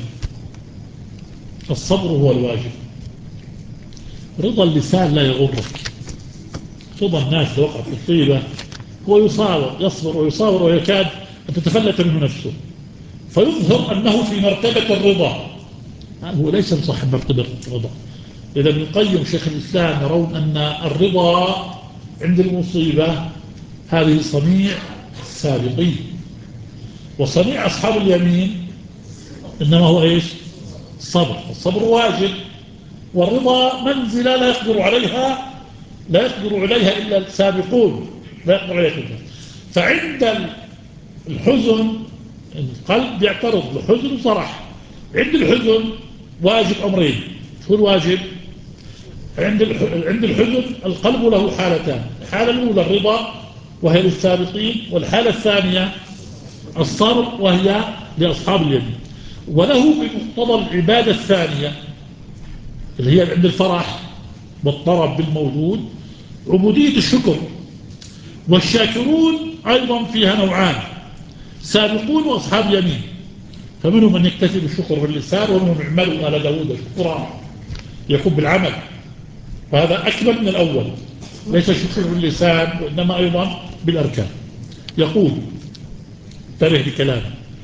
الصبر هو الواجب. رضا اللسان لا يغرك. رضا الناس لو وقع في الطيبة هو يصابر يصبر ويصابر ويكاد أن تتفلت منه نفسه، فيظهر أنه في مرتبة الرضا، هو ليس صاحب مرتبة الرضا. إذا ابن القيم شيخ الإسلام يرون أن الرضا عند المصيبة هذه صنيع السابقين، وصنيع أصحاب اليمين إنما هو إيش؟ الصبر. الصبر واجب، والرضا منزلة لا يقدر عليها لا يقدر عليها إلا السابقون، لا يقدر عليها كلها. فعند الحزن القلب يعترض لحزن وفرح. عند الحزن واجب أمرين. شو الواجب؟ عند عند الحزن القلب له حالتان: الحالة الأولى الرضا وهي للسابقين، والحالة الثانية الصبر وهي لأصحاب اليمين. وله بمقتضى العبادة الثانية اللي هي عند الفرح والطرب بالموجود عبودية الشكر. والشاكرون أيضا فيها نوعان: سابقون وأصحاب يمين. فمنهم من يكتفي بالشكر باللسان، ومنهم يعملوا آل داود شكرا يكون بالعمل، وهذا أكبر من الأول، ليس الشكر باللسان وإنما أيضا بالأركان. يقول انتبه لكلامه: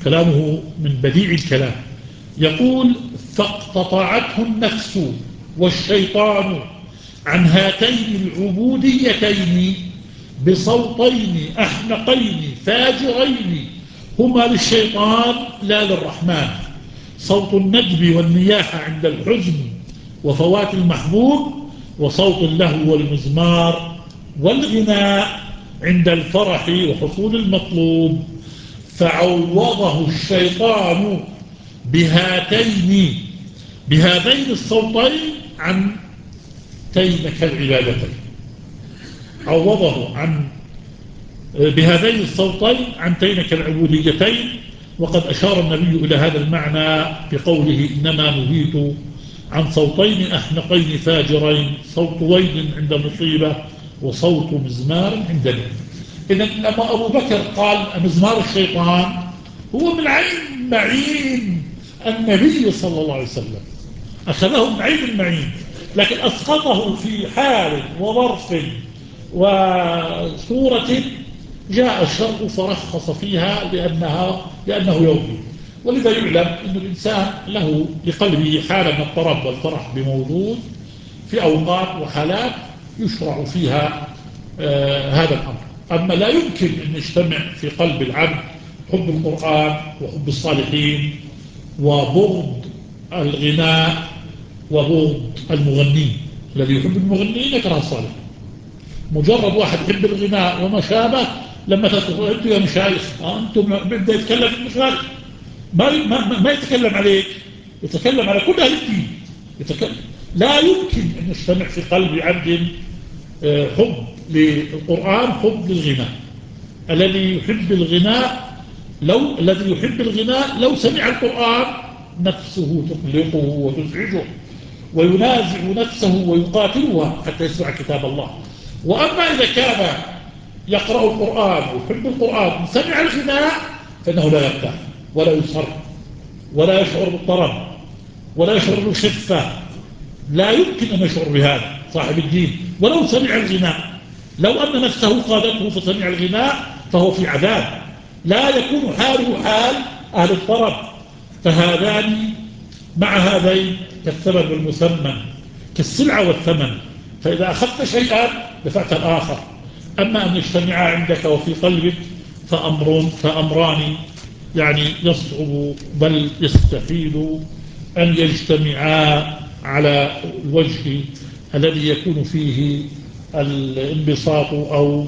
كلامه من بديع الكلام. يقول: فاقتطعته النفس والشيطان عن هاتين العبوديتين بصوتين أحمقين فاجرين هما للشيطان لا للرحمن، صوت الندب والنياحة عند الحزن وفوات المحبوب، وصوت اللهو والمزمار والغناء عند الفرح وحصول المطلوب. فعوضه الشيطان بهاتين بهذين الصوتين عن تينك العبادتين عوضه عن بهذين الصوتين عن تينك العبوديتين. وقد أشار النبي إلى هذا المعنى بقوله: إنما نهيت عن صوتين أحمقين فاجرين، صوت ويل عند مصيبة وصوت مزمار عند نعمة. إذن لما أبو بكر قال مزمار الشيطان هو من عين معين النبي صلى الله عليه وسلم، أخذه من عين المعين، لكن أسقطه في حال وظرف وصورة جاء الشرع فرخص فيها لأنها لأنه يومي. ولذا يعلم أن الإنسان له لقلبه حالة من الطرب والفرح بموجود في أوقات وحالات يشرع فيها آه هذا الأمر. أما لا يمكن أن يجتمع في قلب العبد حب القرآن وحب الصالحين وبغض الغناء وبغض المغنين. الذي يحب المغنين يكره الصالحين. مجرد واحد يحب الغناء وما شابه، لما تدخل أنتم يا مشايخ أنتم بدأ يتكلم في المشايخ ما, ما, ما يتكلم عليك، يتكلم على كل أهل الدين. يتكلم. لا يمكن أن يجتمع في قلب عبد حب للقرآن حب للغناء. الذي يحب الغناء لو الذي يحب الغناء لو سمع القرآن نفسه تقلقه وتزعجه وينازع نفسه ويقاتلها حتى يسمع كتاب الله. وأما إذا كان يقرأ القرآن ويحب القرآن سمع الغناء فإنه لا يرتاح ولا يصر ولا يشعر بالطرب ولا يشعر بالخفة. لا يمكن أن يشعر بهذا صاحب الدين ولو سمع الغناء. لو أن نفسه قادته فسمع الغناء فهو في عذاب، لا يكون حاله حال أهل الطرب. فهذان مع هذين كالثمن والمثمن، كالسلعة والثمن، فإذا أخذت شيئا دفعت الآخر. أما أن يجتمعا عندك وفي قلبك فأمر فأمران يعني يصعب بل يستحيل أن يجتمعا على الوجه الذي يكون فيه الانبساط أو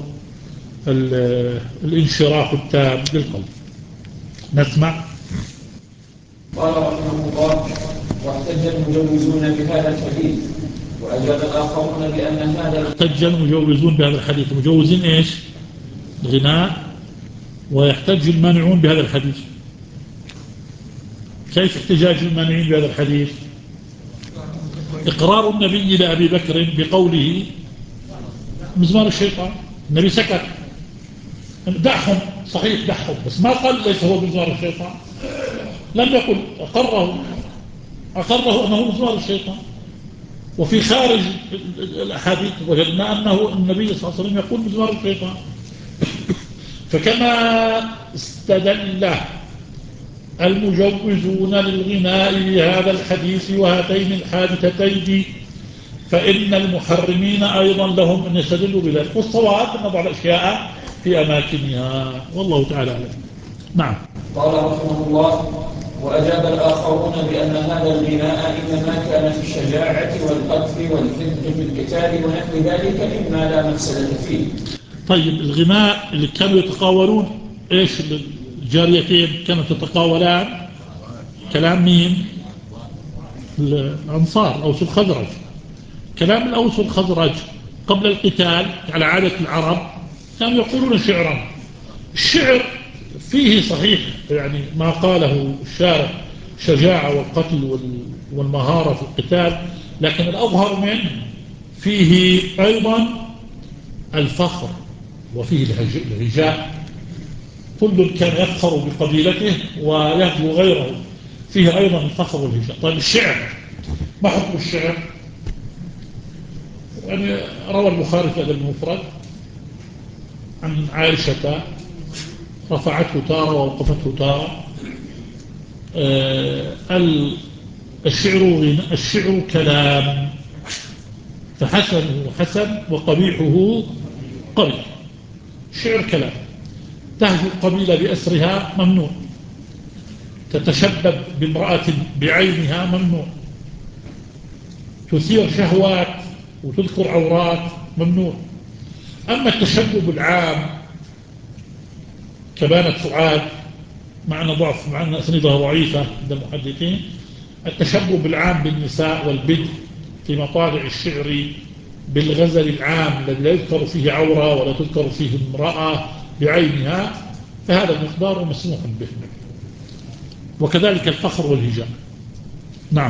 الانشراح التام للقلب. نسمع. قال رحمه الله: واحتج المجوزون بهذا الحديث وأجاب الآخرون بأن هذا احتج المجوزون بهذا الحديث. مجوزين إيش؟ الغناء. ويحتج المانعون بهذا الحديث. كيف احتجاج المانعين بهذا الحديث؟ إقرار النبي لأبي بكر بقوله مزمار الشيطان. النبي سكت، دعهم، صحيح دعهم، بس ما قال ليس هو مزمار الشيطان. لم يقل، أقره أقره أنه مزمار الشيطان. وفي خارج الأحاديث وجدنا أنه النبي صلى الله عليه وسلم يقول مزمار الشيطان. فكما استدل المجوزون للغناء بهذا الحديث وهاتين الحادثتين فإن المحرمين أيضا لهم أن يستدلوا بذلك. والصواب أن نضع الأشياء في أماكنها والله تعالى أعلم. نعم. قال رحمه الله: وأجاب الآخرون بأن هذا الغناء إنما كان في الشجاعة والقتل والحد في القتال ونحو ذلك مما لا مفسدة فيه. طيب الغناء اللي كانوا يتقاولون إيش؟ الجاريتين كانت تتقاولان كلام مين؟ الأنصار أوس الخزرج. كلام الأوس والخزرج قبل القتال على عادة العرب كانوا يقولون شعرا. الشعر فيه صحيح يعني ما قاله الشارع شجاعة والقتل والمهارة في القتال، لكن الأظهر منه فيه أيضا الفخر وفيه الهجاء. كل كان يفخر بقبيلته ويهجو غيره، فيه أيضا الفخر والهجاء. طيب الشعر ما حكم الشعر؟ يعني روى البخاري في هذا المفرد عن عائشة رفعته تارة ووقفته تارة، الشعر غناء، الشعر كلام، فحسنه حسن وقبيحه قبيح. الشعر كلام، تهجو القبيلة بأسرها ممنوع، تتشبب بامرأة بعينها ممنوع، تثير شهوات وتذكر عورات ممنوع. أما التشبب العام كبانت فؤاد، معنى ضعف، معنى أسندها ضعيفة عند المحدثين، التشبب العام بالنساء والبدء في مطالع الشعر بالغزل العام الذي لا يذكر فيه عورة ولا تذكر فيه امرأة بعينها، فهذا المقدار مسموح به. وكذلك الفخر والهجاء. نعم.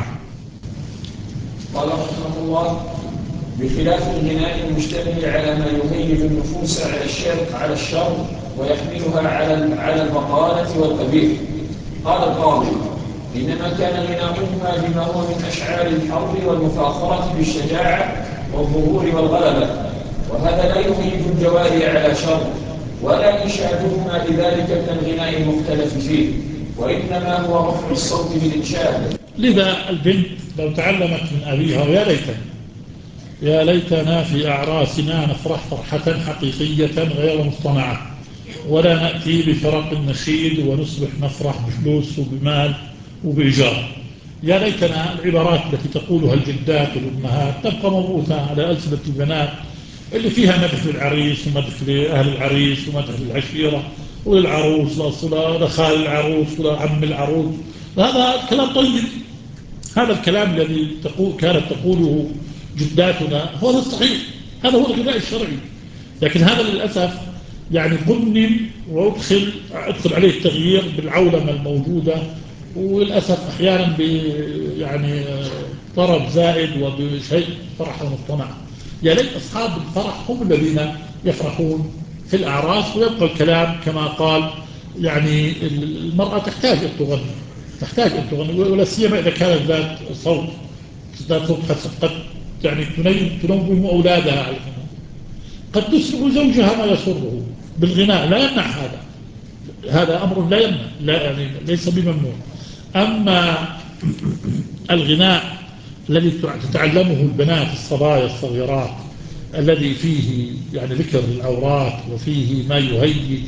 قال رحمه الله: بخلاف الغناء المشتمل على ما يهيج النفوس على الشرق على الشر ويحملها على على البطالة والقبيح. قال القاضي: إنما كان غناؤهما بما هو من أشعار الحرب والمفاخرة بالشجاعة والظهور والغلبة، وهذا لا يهيج الجواري على شر، ولا إنشادهما لذلك من الغناء المختلف فيه، وإنما هو رفع الصوت بالإنشاد. لذا البنت لو تعلمت من أبيها، ويا ليتنا يا ليتنا في أعراسنا نفرح فرحة حقيقية غير مصطنعة، ولا نأتي بفرق النشيد ونصبح نفرح بفلوس وبمال وبإيجار. يا ليتنا العبارات التي تقولها الجدات والأمهات تبقى موروثة على ألسنة البنات، اللي فيها مدح للعريس ومدح لأهل العريس ومدح للعشيرة وللعروس ولخال العروس ولعم العروس. هذا كلام طيب، هذا الكلام الذي تقول كانت تقوله جداتنا هو الصحيح، هذا هو الغناء الشرعي. لكن هذا للأسف يعني ضمن وادخل ادخل عليه التغيير بالعولمة الموجودة، وللأسف أحيانا ب يعني طرب زائد وبشيء فرح مصطنع. يا ليت أصحاب الفرح هم الذين يفرحون في الأعراس، ويبقى الكلام كما قال، يعني المرأة تحتاج أن تغني، تحتاج أن تغني، ولا سيما إذا كانت ذات صوت، ذات صوت حسن، قد يعني تنوم أولادها على الغناء، قد تسمع زوجها ما يسره بالغناء، لا يمنع هذا، هذا أمر لا يمنع، لا يعني ليس بممنوع. أما الغناء الذي تتعلمه البنات الصبايا الصغيرات الذي فيه يعني ذكر العورات وفيه ما يهيج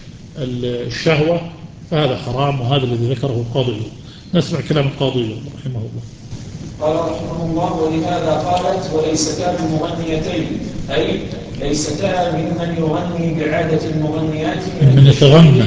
الشهوة، فهذا حرام، وهذا الذي ذكره القاضي. نسمع كلام القاضي رحمه الله. قال رحمه الله: ولهذا قالت: وليستا بمغنيتين، أي ليستا ممن يغني بعادة المغنيات من يتغنى،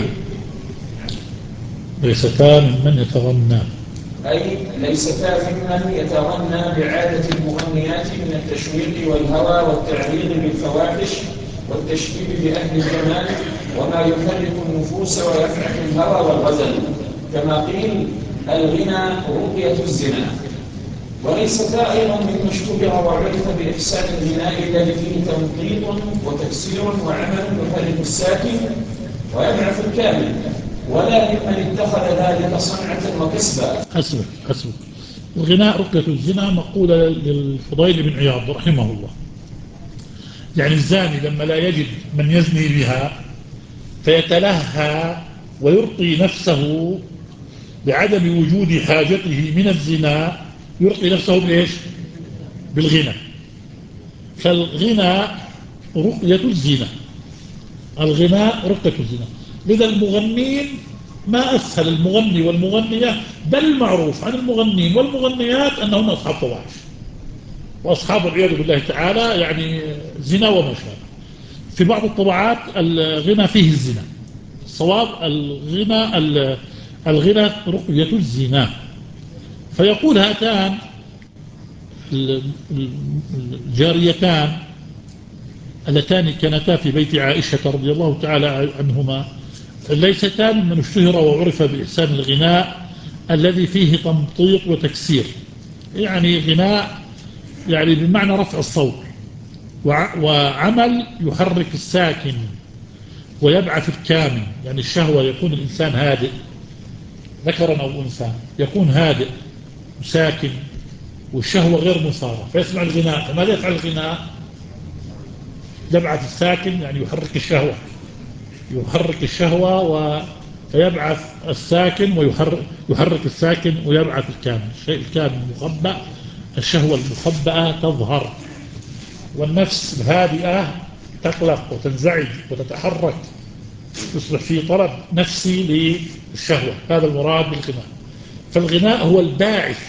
ليستا ممن يتغنى، أي ليستا ممن يتغنى بعادة المغنيات من التشويق والهوى والتعريض بالفواحش والتشبيب بأهل الجمال وما يحرك النفوس ويفعل الهوى والغزل، كما قيل: الغنى رقية الزنا. وليستا أيضا مما اشتهر وعرف بإحسان الغناء الذي فيه تنطيط وتكسير وعمل يحرك الساكن ويبعث الكامل، ولا ممن اتخذ ذلك صنعة وكسبا. حسبك حسبك. الغناء رقية الزنا مقولة للفضيل بن عياض رحمه الله. يعني الزاني لما لا يجد من يزني بها فيتلهى ويرقي نفسه بعدم وجود حاجته من الزنا، يرقي نفسه بإيش؟ بالغنى. فالغنى رقية الزنا، الغناء رقية الزنا. لذا المغنين ما أسهل المغني والمغنية، بل المعروف عن المغنين والمغنيات أنهم أصحاب فواحش، وأصحاب العياذ بالله تعالى يعني زنا وما شابه. في بعض الطبعات الغنى فيه الزنا، الصواب الغنى الغنى رقية الزنا. فيقول هاتان الجاريتان اللتان كانتا في بيت عائشة رضي الله تعالى عنهما ليستان من اشتهر وعرف بإحسان الغناء الذي فيه تمطيط وتكسير، يعني غناء يعني بمعنى رفع الصوت، وعمل يحرك الساكن ويبعث الكامن، يعني الشهوة يكون الإنسان هادئ ذكرا أو أنثى، يكون هادئ وساكن والشهوة غير مثارة فيسمع الغناء. فماذا يفعل الغناء؟ يبعث الساكن، يعني يحرك الشهوة، يحرك الشهوة فيبعث الساكن ويحرك يحرك الساكن ويبعث الكامل. الشيء الكامل مخبأ، الشهوة المخبأة تظهر، والنفس الهادئة تقلق وتنزعج وتتحرك، يصبح في طلب نفسي للشهوة. هذا المراد بالغناء. فالغناء هو الباعث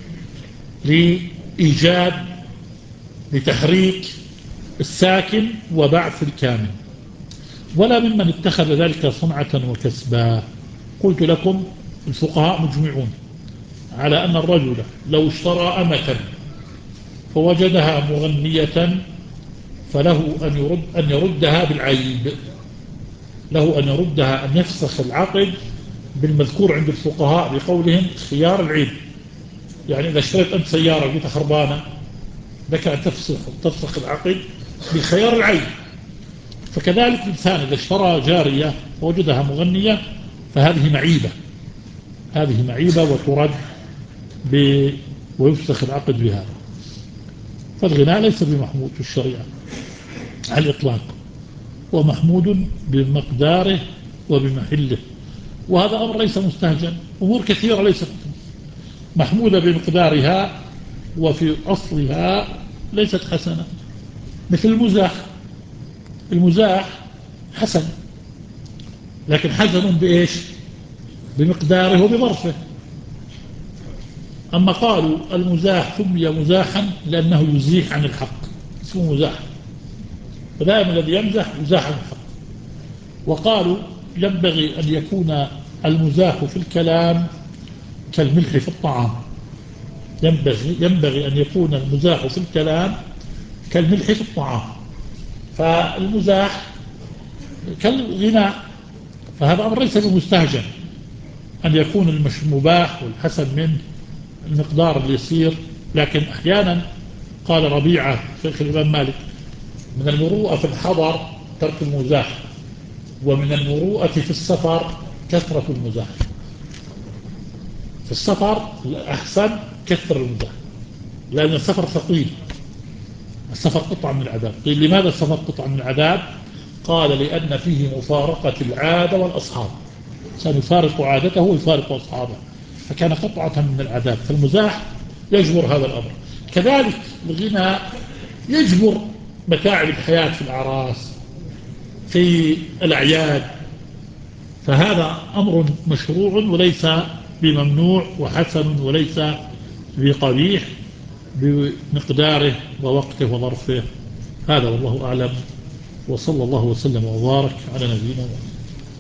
لإيجاد لتحريك الساكن وبعث الكامل، ولا ممن اتخذ ذلك صنعة وكسبا. قلت لكم الفقهاء مجمعون على أن الرجل لو اشترى أمة فوجدها مغنية فله أن يرد أن يردها بالعيب، له أن يردها، أن يفسخ العقد بالمذكور عند الفقهاء بقولهم خيار العيب. يعني إذا اشتريت أنت سيارة وجدتها خربانة لك أن تفسخ تفسخ العقد بخيار العيب. فكذلك الإنسان إذا اشترى جارية ووجدها مغنية فهذه معيبة، هذه معيبة وترد ب... ويفسخ العقد بهذا. فالغناء ليس بمحمود في الشريعة على الإطلاق، ومحمود بمقداره وبمحله، وهذا أمر ليس مستهجن. أمور كثيرة ليست محمودة بمقدارها وفي أصلها ليست حسنة، مثل المزاح. المزاح حسن، لكن حسن بإيش؟ بمقداره وبظرفه. أما قالوا المزاح سمي مزاحا لأنه يزيح عن الحق، اسمه مزاح، فدائما الذي يمزح يزاح عن الحق. وقالوا ينبغي أن يكون المزاح في الكلام كالملح في الطعام، ينبغي, ينبغي أن يكون المزاح في الكلام كالملح في الطعام. فالمزاح كالغناء، فهذا أمر ليس بمستهجن أن يكون المباح والحسن منه المقدار اليسير. لكن أحيانا قال ربيعة شيخ الإمام مالك من المروءة في الحضر ترك المزاح، ومن المروءة في السفر كثرة المزاح. في السفر الأحسن كثر المزاح، لأن السفر ثقيل، السفر قطعة من العذاب. قيل لماذا السفر قطعة من العذاب؟ قال لأن فيه مفارقة العادة والأصحاب، سنفارق عادته ويفارق أصحابه، فكان قطعة من العذاب. فالمزاح يجبر هذا الأمر. كذلك الغناء يجبر متاعب الحياة في الأعراس في الأعياد، فهذا أمر مشروع وليس بممنوع، وحسن وليس بقبيح، بمقداره ووقته وظرفه. هذا والله أعلم، وصلى الله وسلم وبارك على نبينا محمد.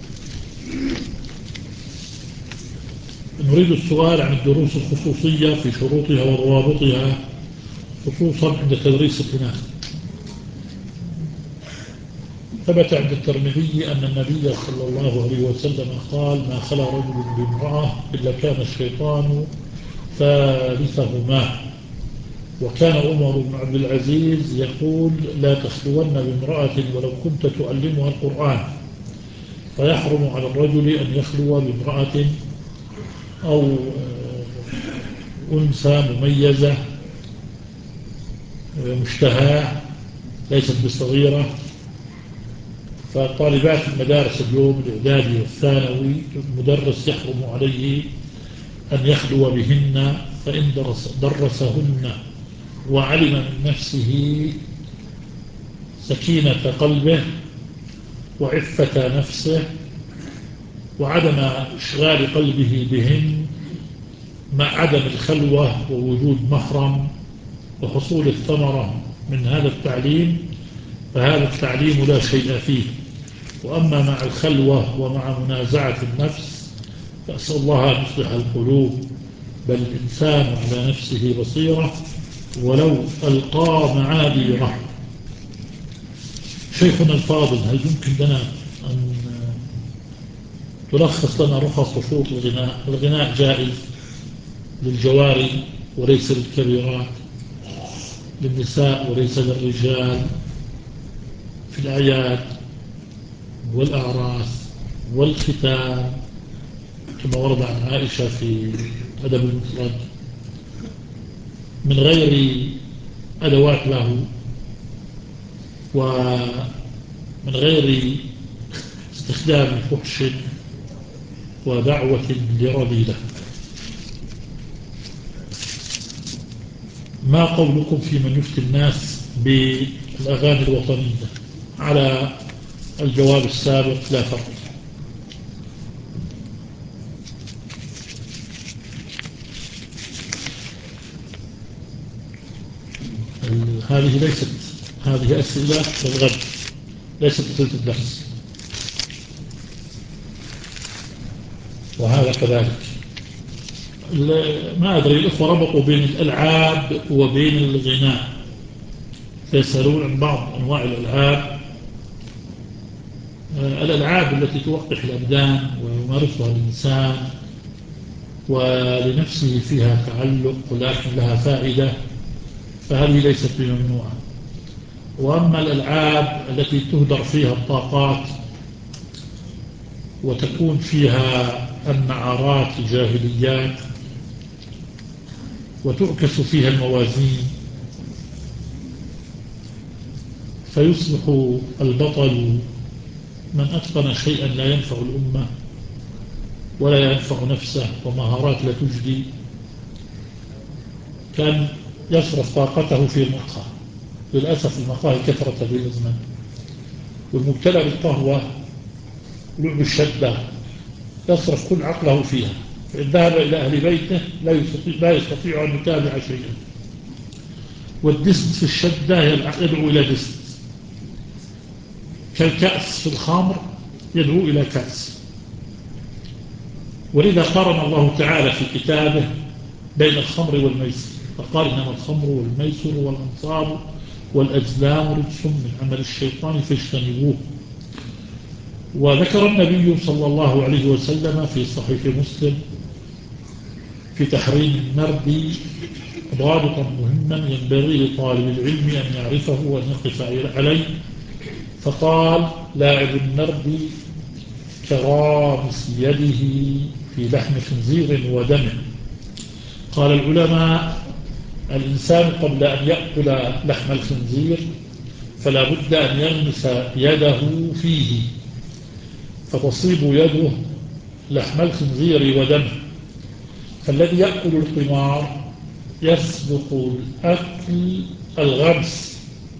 نريد السؤال عن الدروس الخصوصية في شروطها وضوابطها، خصوصا عند تدريس الغناء. ثبت عند الترمذي أن النبي صلى الله عليه وسلم قال ما خلا رجل بامرأة إلا كان الشيطان ثالثهما. وكان عمر بن عبد العزيز يقول لا تخلون بامرأة ولو كنت تؤلمها القرآن، فيحرم على الرجل أن يخلو بامرأة أو أنثى مميزة مشتهاة ليست بصغيرة. فطالبات المدارس اليوم الإعدادي والثانوي المدرس يحرم عليه أن يخلو بهن، فإن درس درسهن وعلم من نفسه سكينة قلبه وعفة نفسه وعدم إشغال قلبه بهن مع عدم الخلوة ووجود محرم وحصول الثمرة من هذا التعليم، فهذا التعليم لا شيء فيه. وأما مع الخلوة ومع منازعة النفس فأسأل الله أن يصلح القلوب، بل الإنسان على نفسه بصيرة ولو ألقى معاذيره. شيخنا الفاضل، هل يمكن لنا أن تلخص لنا رخص وشروط الغناء؟ الغناء جائز للجواري وليس للكبيرات، للنساء وليس للرجال، في الأعياد والأعراس والختان كما ورد عن عائشة في أدب المفرد، من غير أدوات له ومن غير استخدام فحش ودعوة لرذيلة. ما قولكم في من يفتي الناس بالأغاني الوطنية؟ على الجواب السابق لا فرق. هذه ليست هذه أسئلة للغد، ليست أسئلة الدرس، وهذا كذلك. ما أدري الأخوة ربطوا بين الألعاب وبين الغناء، فيسألون عن بعض أنواع الألعاب. الألعاب التي توقح الأبدان ويمارسها الإنسان ولنفسه فيها تعلق ولكن لها فائدة، فهذه ليست بممنوعة. وأما الألعاب التي تهدر فيها الطاقات وتكون فيها النعرات الجاهليات وتعكس فيها الموازين، فيصبح البطل من أتقن شيئا لا ينفع الأمة ولا ينفع نفسه ومهارات لا تجدي، كان يصرف طاقته في المقهى. للأسف المقاهي كثرت هذه الأزمان، والمبتلى بالقهوة ولعب الشدة يصرف كل عقله فيها، فإن ذهب إلى أهل بيته لا يستطيع, لا يستطيع أن يتابع شيئا. والدست في الشدة يدعو إلى دست، كالكأس في الخمر يدعو إلى كأس. ولذا قارن الله تعالى في كتابه بين الخمر والميسر، فقال إنما الخمر والميسر والأنصاب والأزلام رجس من عمل الشيطان فاجتنبوه. وذكر النبي صلى الله عليه وسلم في صحيح مسلم في تحريم النرد ضابطا مهما ينبغي لطالب العلم أن يعرفه وأن يقف عليه، فقال: لاعب النرد كرامس يده في لحم خنزير ودمه. قال العلماء: الإنسان قبل أن يأكل لحم الخنزير فلا بد أن يغمس يده فيه فتصيب يده لحم الخنزير ودمه. فالذي يأكل القمار يسبق الأكل الغمس،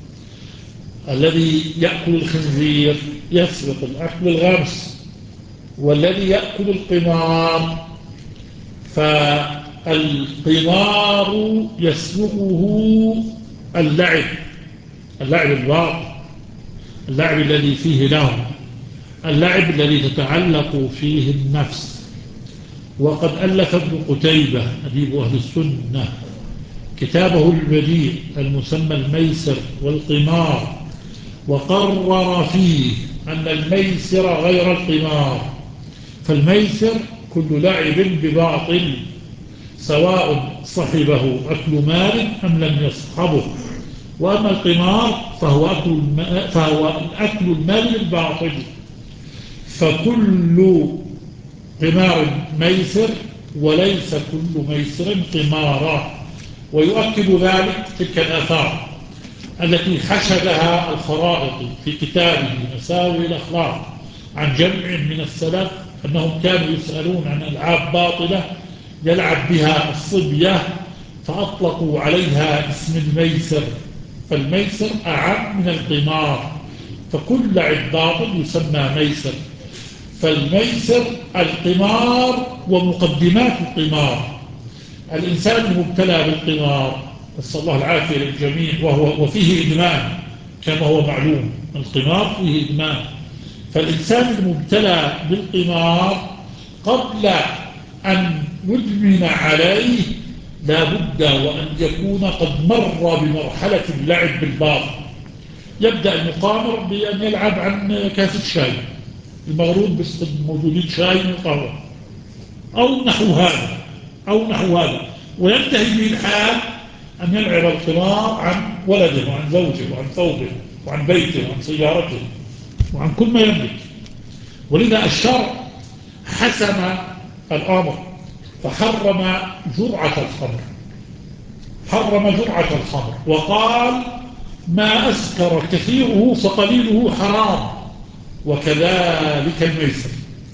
الذي يأكل الخنزير يسبق الأكل الغمس، والذي يأكل القمار فالقمار يسبقه اللعب، اللعب الباطل، اللعب الذي فيه له، اللعب الذي تتعلق فيه النفس. وقد ألف ابن قتيبة أديب أهل السنة كتابه البديع المسمى الميسر والقمار، وقرر فيه أن الميسر غير القمار. فالميسر كل لعب بباطل سواء صحبه أكل مال أم لم يصحبه، وأما القمار فهو أكل, فهو أكل المال بالباطل. فكل قمار ميسر وليس كل ميسر قمارا. ويؤكد ذلك تلك الآثار التي حشدها الخرائطي في كتابه مساوي الأخلاق عن جمع من السلف أنهم كانوا يسألون عن ألعاب باطلة يلعب بها الصبية فأطلقوا عليها اسم الميسر، فالميسر أعم من القمار، فكل لعب باطل يسمى ميسر. فالميسر القمار ومقدمات القمار. الإنسان المبتلى بالقمار نسأل الله العافية للجميع وهو وفيه إدمان كما هو معلوم، القمار فيه إدمان. فالإنسان المبتلى بالقمار قبل أن يدمن عليه لا بد وأن يكون قد مر بمرحلة اللعب بالباطل. يبدأ المقامر بأن يلعب عن كاس الشاي المغروب بس موجودين شاي وقهوة أو نحو هذا أو نحو هذا، وينتهي به الحال أن يلعب القمار عن ولده وعن زوجه وعن ثوبه وعن بيته وعن سيارته وعن كل ما يملك. ولذا الشرع حسم الأمر فحرم جرعة الخمر، حرم جرعة الخمر وقال: ما أسكر كثيره فقليله حرام، وكذلك الميسر.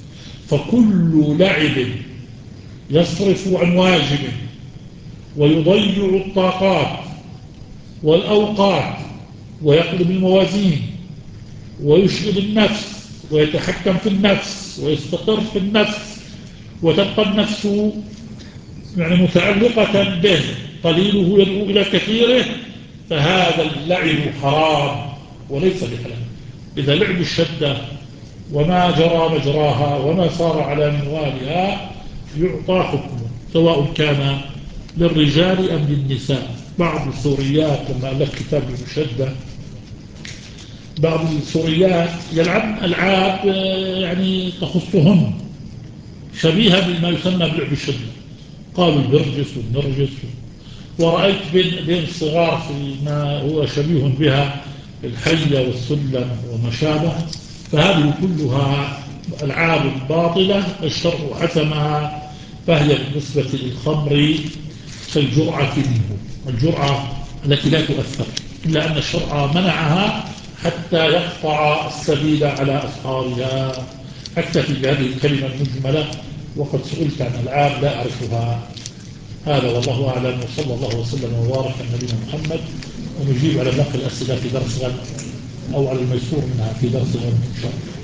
فكل لعب يصرف عن واجب ويضيع الطاقات والأوقات ويقلب الموازين ويشغل النفس ويتحكم في النفس ويستقر في النفس وتبقى النفس يعني متعلقة به قليله يدعو إلى كثيره، فهذا اللعب حرام وليس بحلال. إذا لعب الشدة وما جرى مجراها وما صار على منوالها يعطى حكمه، سواء كان للرجال أم للنساء. بعض السوريات لما ألف كتاب المشدة، بعض السوريات يلعبن ألعاب يعني تخصهن شبيهة بما يسمى بلعب الشدة، قالوا البرجس والنرجس، ورأيت بين, بين الصغار فيما هو شبيه بها الحية والسلم وما شابه. فهذه كلها ألعاب باطلة الشرع حسمها، فهي بالنسبة للخمر كالجرعة منه، الجرعة التي لا تؤثر، إلا أن الشرع منعها حتى يقطع السبيل على أصحابها. حتى في هذه الكلمة المجملة وقد سئلت عن ألعاب لا أعرفها. هذا والله أعلم، وصلى الله وسلم وبارك على نبينا محمد. ونجيب على باقي الأسئلة في درس غد أو على الميسور منها في درس غد إن شاء الله.